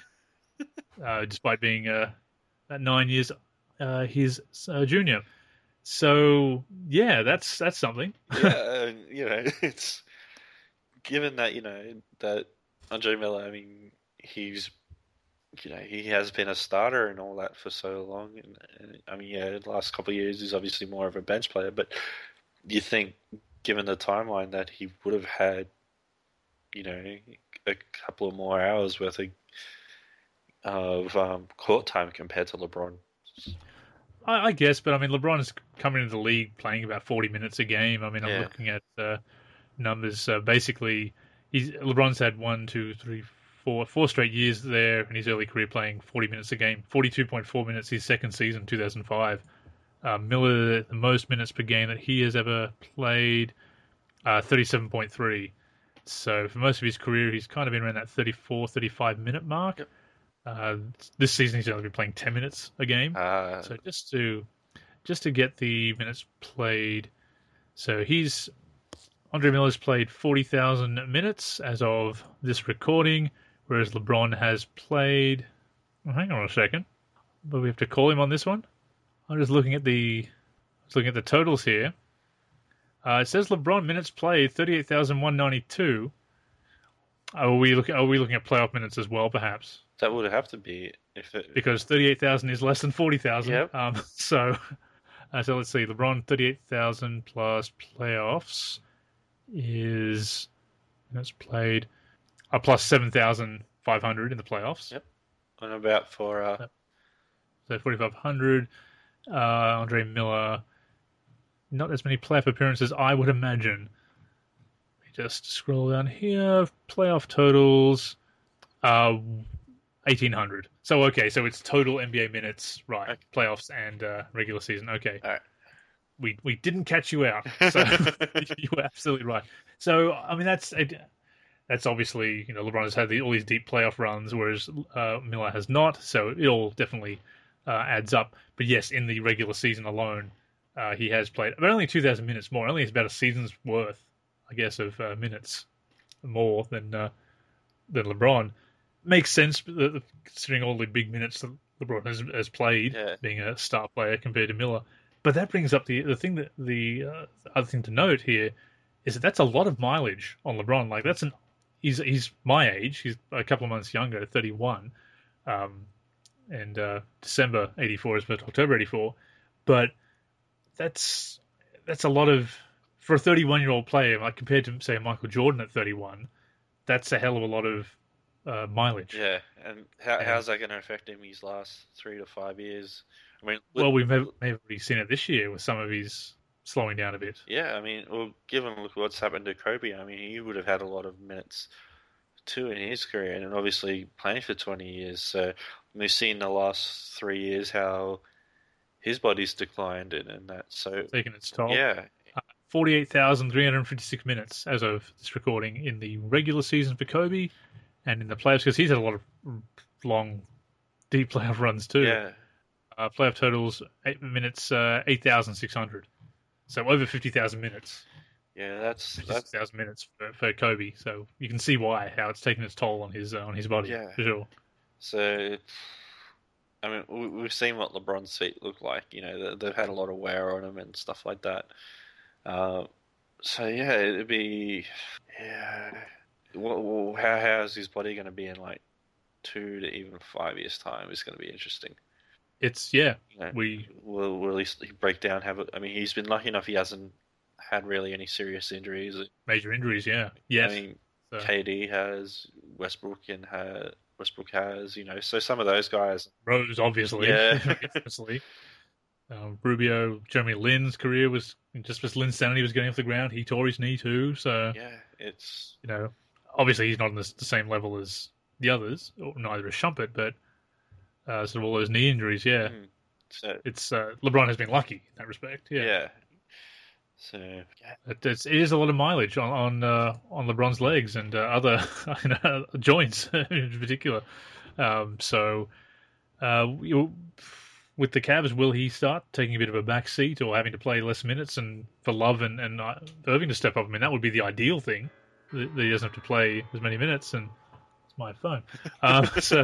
S1: uh, despite being uh, nine years uh, his uh, junior. So, yeah, that's that's something.
S2: Yeah, and, you know, it's, given that, you know, that Andre Miller, I mean, he's, you know, he has been a starter and all that for so long. And, and I mean, yeah, the last couple of years he's obviously more of a bench player, but you think, given the timeline, that he would have had, you know, a couple of more hours worth of, of um, court time compared to LeBron.
S1: I, I guess, but I mean, LeBron's coming into the league playing about forty minutes a game. I mean, I'm
S2: Yeah.
S1: looking at uh, numbers. Uh, basically, he's LeBron's had one, two, three, four, four straight years there in his early career playing forty minutes a game, forty-two point four minutes his second season, two thousand five. Uh, Miller, the most minutes per game that he has ever played, uh, thirty-seven point three. So for most of his career, he's kind of been around that thirty-four, thirty-five minute mark.
S2: Yep.
S1: Uh, this season, he's only been playing ten minutes a game.
S2: Uh,
S1: So just to just to get the minutes played, so he's Andre Miller's played forty thousand minutes as of this recording, whereas LeBron has played. Oh, hang on a second, but we have to call him on this one. I'm just looking at the just looking at the totals here. Uh, it says LeBron minutes played thirty-eight thousand one hundred ninety-two. Are we looking? Are we looking at playoff minutes as well, perhaps?
S2: that would have to be if it,
S1: Because thirty-eight thousand is less than forty thousand.
S2: Yep.
S1: Um, so, uh, so let's see. LeBron thirty-eight thousand plus playoffs is minutes played, uh, plus seven thousand five hundred in the playoffs.
S2: Yep. and about for uh,
S1: So forty-five hundred. Uh, Andre Miller, not as many playoff appearances, I would imagine. Let me just scroll down here. Playoff totals, uh, eighteen hundred. So, okay, so it's total N B A minutes, right?
S2: Okay.
S1: Playoffs and uh, regular season. Okay.
S2: All right.
S1: We we didn't catch you out. So you were absolutely right. So, I mean, that's that's obviously, you know, LeBron has had the, all these deep playoff runs, whereas uh, Miller has not. So it all definitely uh, adds up. But yes, in the regular season alone, uh, he has played, but only two thousand minutes more. Only it's about a season's worth, I guess, of uh, minutes more than uh, than LeBron. Makes sense, considering all the big minutes that LeBron has, has played,
S2: Yeah.
S1: being a star player compared to Miller. But that brings up the the thing that the uh, other thing to note here is that that's a lot of mileage on LeBron. Like that's an he's he's my age. He's a couple of months younger, thirty-one, um, and uh, December eighty-four is but October eighty-four. But that's that's a lot of for a thirty-one-year-old player, like compared to say Michael Jordan at thirty-one. That's a hell of a lot of uh, mileage.
S2: Yeah, and how,
S1: Yeah.
S2: how's that going to affect him these last three to five years? I mean,
S1: Well, we may, may have already seen it this year with some of his slowing down a bit.
S2: yeah, I mean, well, given look what's happened to Kobe, I mean, he would have had a lot of minutes too in his career, and obviously playing for twenty years. So we've seen the last three years how his body's declined and, and that. So
S1: Taking its toll.
S2: yeah,
S1: forty-eight thousand three hundred fifty-six minutes as of this recording in the regular season for Kobe, and in the playoffs, because he's had a lot of long, deep playoff runs too.
S2: yeah,
S1: Uh, playoff totals, eight minutes, uh, eight thousand six hundred. So over fifty thousand minutes
S2: Yeah, that's
S1: Just
S2: that's
S1: a thousand minutes for, for Kobe. So you can see why how it's taken its toll on his uh, on his body
S2: yeah.
S1: for sure.
S2: So I mean, we, we've seen what LeBron's feet look like. You know, they- they've had a lot of wear on them and stuff like that. Uh, so yeah, it'd be yeah. Well, well, how how is his body going to be in like two to even five years time? Is going to be interesting.
S1: It's yeah.
S2: You know,
S1: We
S2: will will he break down? Have it? I mean, he's been lucky enough. He hasn't had really any serious injuries.
S1: major injuries, yeah.
S2: I
S1: Yes.
S2: mean,
S1: So,
S2: K D has, Westbrook and ha Westbrook has, you know, so some of those guys.
S1: Rose, obviously,
S2: Yeah.
S1: infamously. Um, Rubio, Jeremy Lin's career was just as Lin's sanity was getting off the ground. He tore his knee too, so
S2: Yeah, it's
S1: you know, obviously he's not on the, the same level as the others, or neither is Shumpert, but uh, sort of all those knee injuries, yeah.
S2: mm, so
S1: It's uh, LeBron has been lucky in that respect, yeah.
S2: yeah. So yeah,
S1: It, it's, it is a lot of mileage on on, uh, on LeBron's legs and uh, other you know, joints in particular. Um, so, uh, you, with the Cavs, will he start taking a bit of a back seat or having to play less minutes and for Love and, and uh, Irving to step up? I mean, that would be the ideal thing, that, that he doesn't have to play as many minutes. And it's my phone. Um, so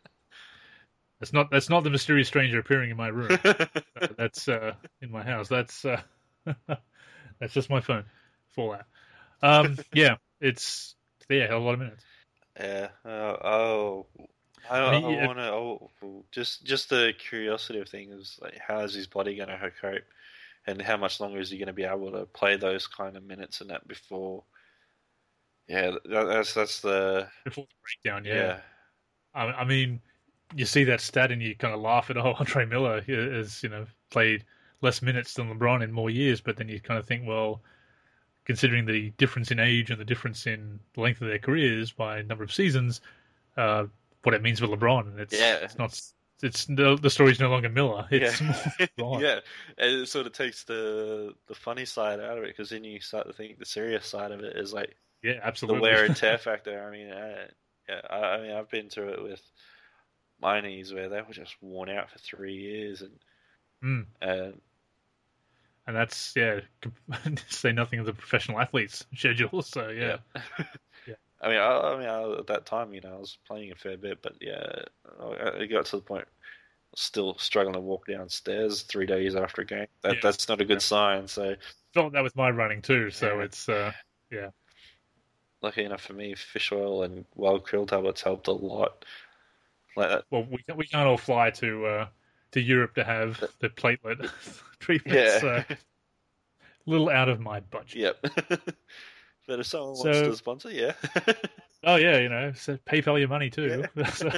S1: that's not that's not the mysterious stranger appearing in my room. That's uh, in my house. That's uh, that's just my phone. Fallout. Um, yeah, it's yeah, a lot of minutes.
S2: yeah. Uh, oh, I, I,
S1: I mean,
S2: I want to. Oh, just just the curiosity of things, like how is his body going to cope, and how much longer is he going to be able to play those kind of minutes and that before? Yeah, that, that's that's the
S1: before the breakdown. Yeah,
S2: yeah.
S1: I, I mean, you see that stat and you kind of laugh at, oh, Andre Miller has, you know, played less minutes than LeBron in more years, but then you kind of think, well, considering the difference in age and the difference in the length of their careers by a number of seasons, uh, what it means for LeBron, and it's
S2: Yeah.
S1: it's not it's no, the story's no longer Miller, it's
S2: Yeah.
S1: more LeBron.
S2: Yeah, and it sort of takes the the funny side out of it because then you start to think the serious side of it is like
S1: Yeah,
S2: the
S1: absolutely.
S2: wear and tear factor. I mean, uh, yeah, I, I mean, I've been through it with my knees where they were just worn out for three years, and
S1: Mm.
S2: and
S1: And that's yeah, to say nothing of the professional athletes' schedule. So yeah,
S2: yeah.
S1: Yeah.
S2: I mean, I, I mean, I, at that time, you know, I was playing a fair bit, but yeah, I, I got to the point still struggling to walk downstairs three days after a game. That
S1: Yeah.
S2: that's not a good
S1: Yeah.
S2: sign. So
S1: felt that with my running too. So
S2: Yeah.
S1: it's uh, yeah,
S2: lucky enough for me, fish oil and wild krill tablets helped a lot. Like that.
S1: well, we we can't all fly to uh, to Europe to have the platelet treatment.
S2: Yeah.
S1: So a little out of my budget.
S2: Yep. But if someone
S1: So-
S2: wants to sponsor, yeah.
S1: Oh yeah, you know, so PayPal your money too. So-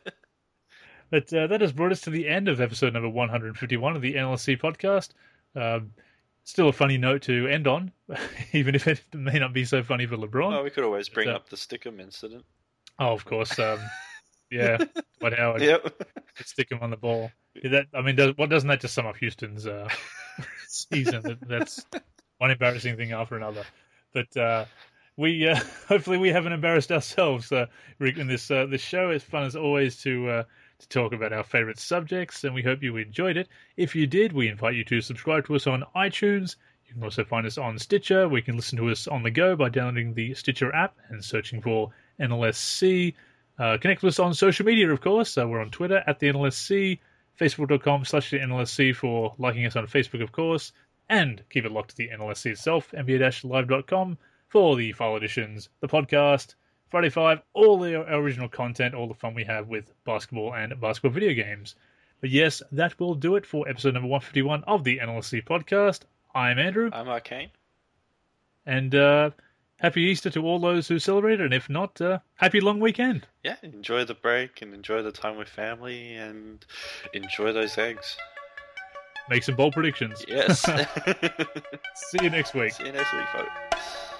S1: but uh, that has brought us to the end of episode number one hundred fifty-one of the N L S C podcast. Um, still a funny note to end on, even if it may not be so funny for LeBron.
S2: Well, we could always bring
S1: So-
S2: up the Stickum incident.
S1: Oh, of course. Um, yeah, Dwight Howard.
S2: Yep.
S1: Stick him on the ball. Yeah, that I mean, does, what doesn't that just sum up Houston's uh, season? That, that's one embarrassing thing after another. But uh, we uh, hopefully we haven't embarrassed ourselves uh, in this uh, this show. It's fun as always to uh, to talk about our favorite subjects, and we hope you enjoyed it. If you did, we invite you to subscribe to us on iTunes. You can also find us on Stitcher. We can listen to us on the go by downloading the Stitcher app and searching for N L S C. Uh, connect with us on social media, of course. Uh, we're on Twitter at the N L S C, facebook.com slash the N L S C for liking us on Facebook, of course, and keep it locked to the N L S C itself, N B A live dot com, for the file editions, the podcast, Friday Five, all the original content, all the fun we have with basketball and basketball video games. But yes, that will do it for episode number one fifty-one of the N L S C podcast. I'm Andrew,
S2: I'm Arcane.
S1: and uh, happy Easter to all those who celebrate it, and if not, uh, happy long weekend.
S2: Yeah, enjoy the break and enjoy the time with family and enjoy those eggs.
S1: Make some bold predictions.
S2: Yes.
S1: See you next week.
S2: See you next week, folks.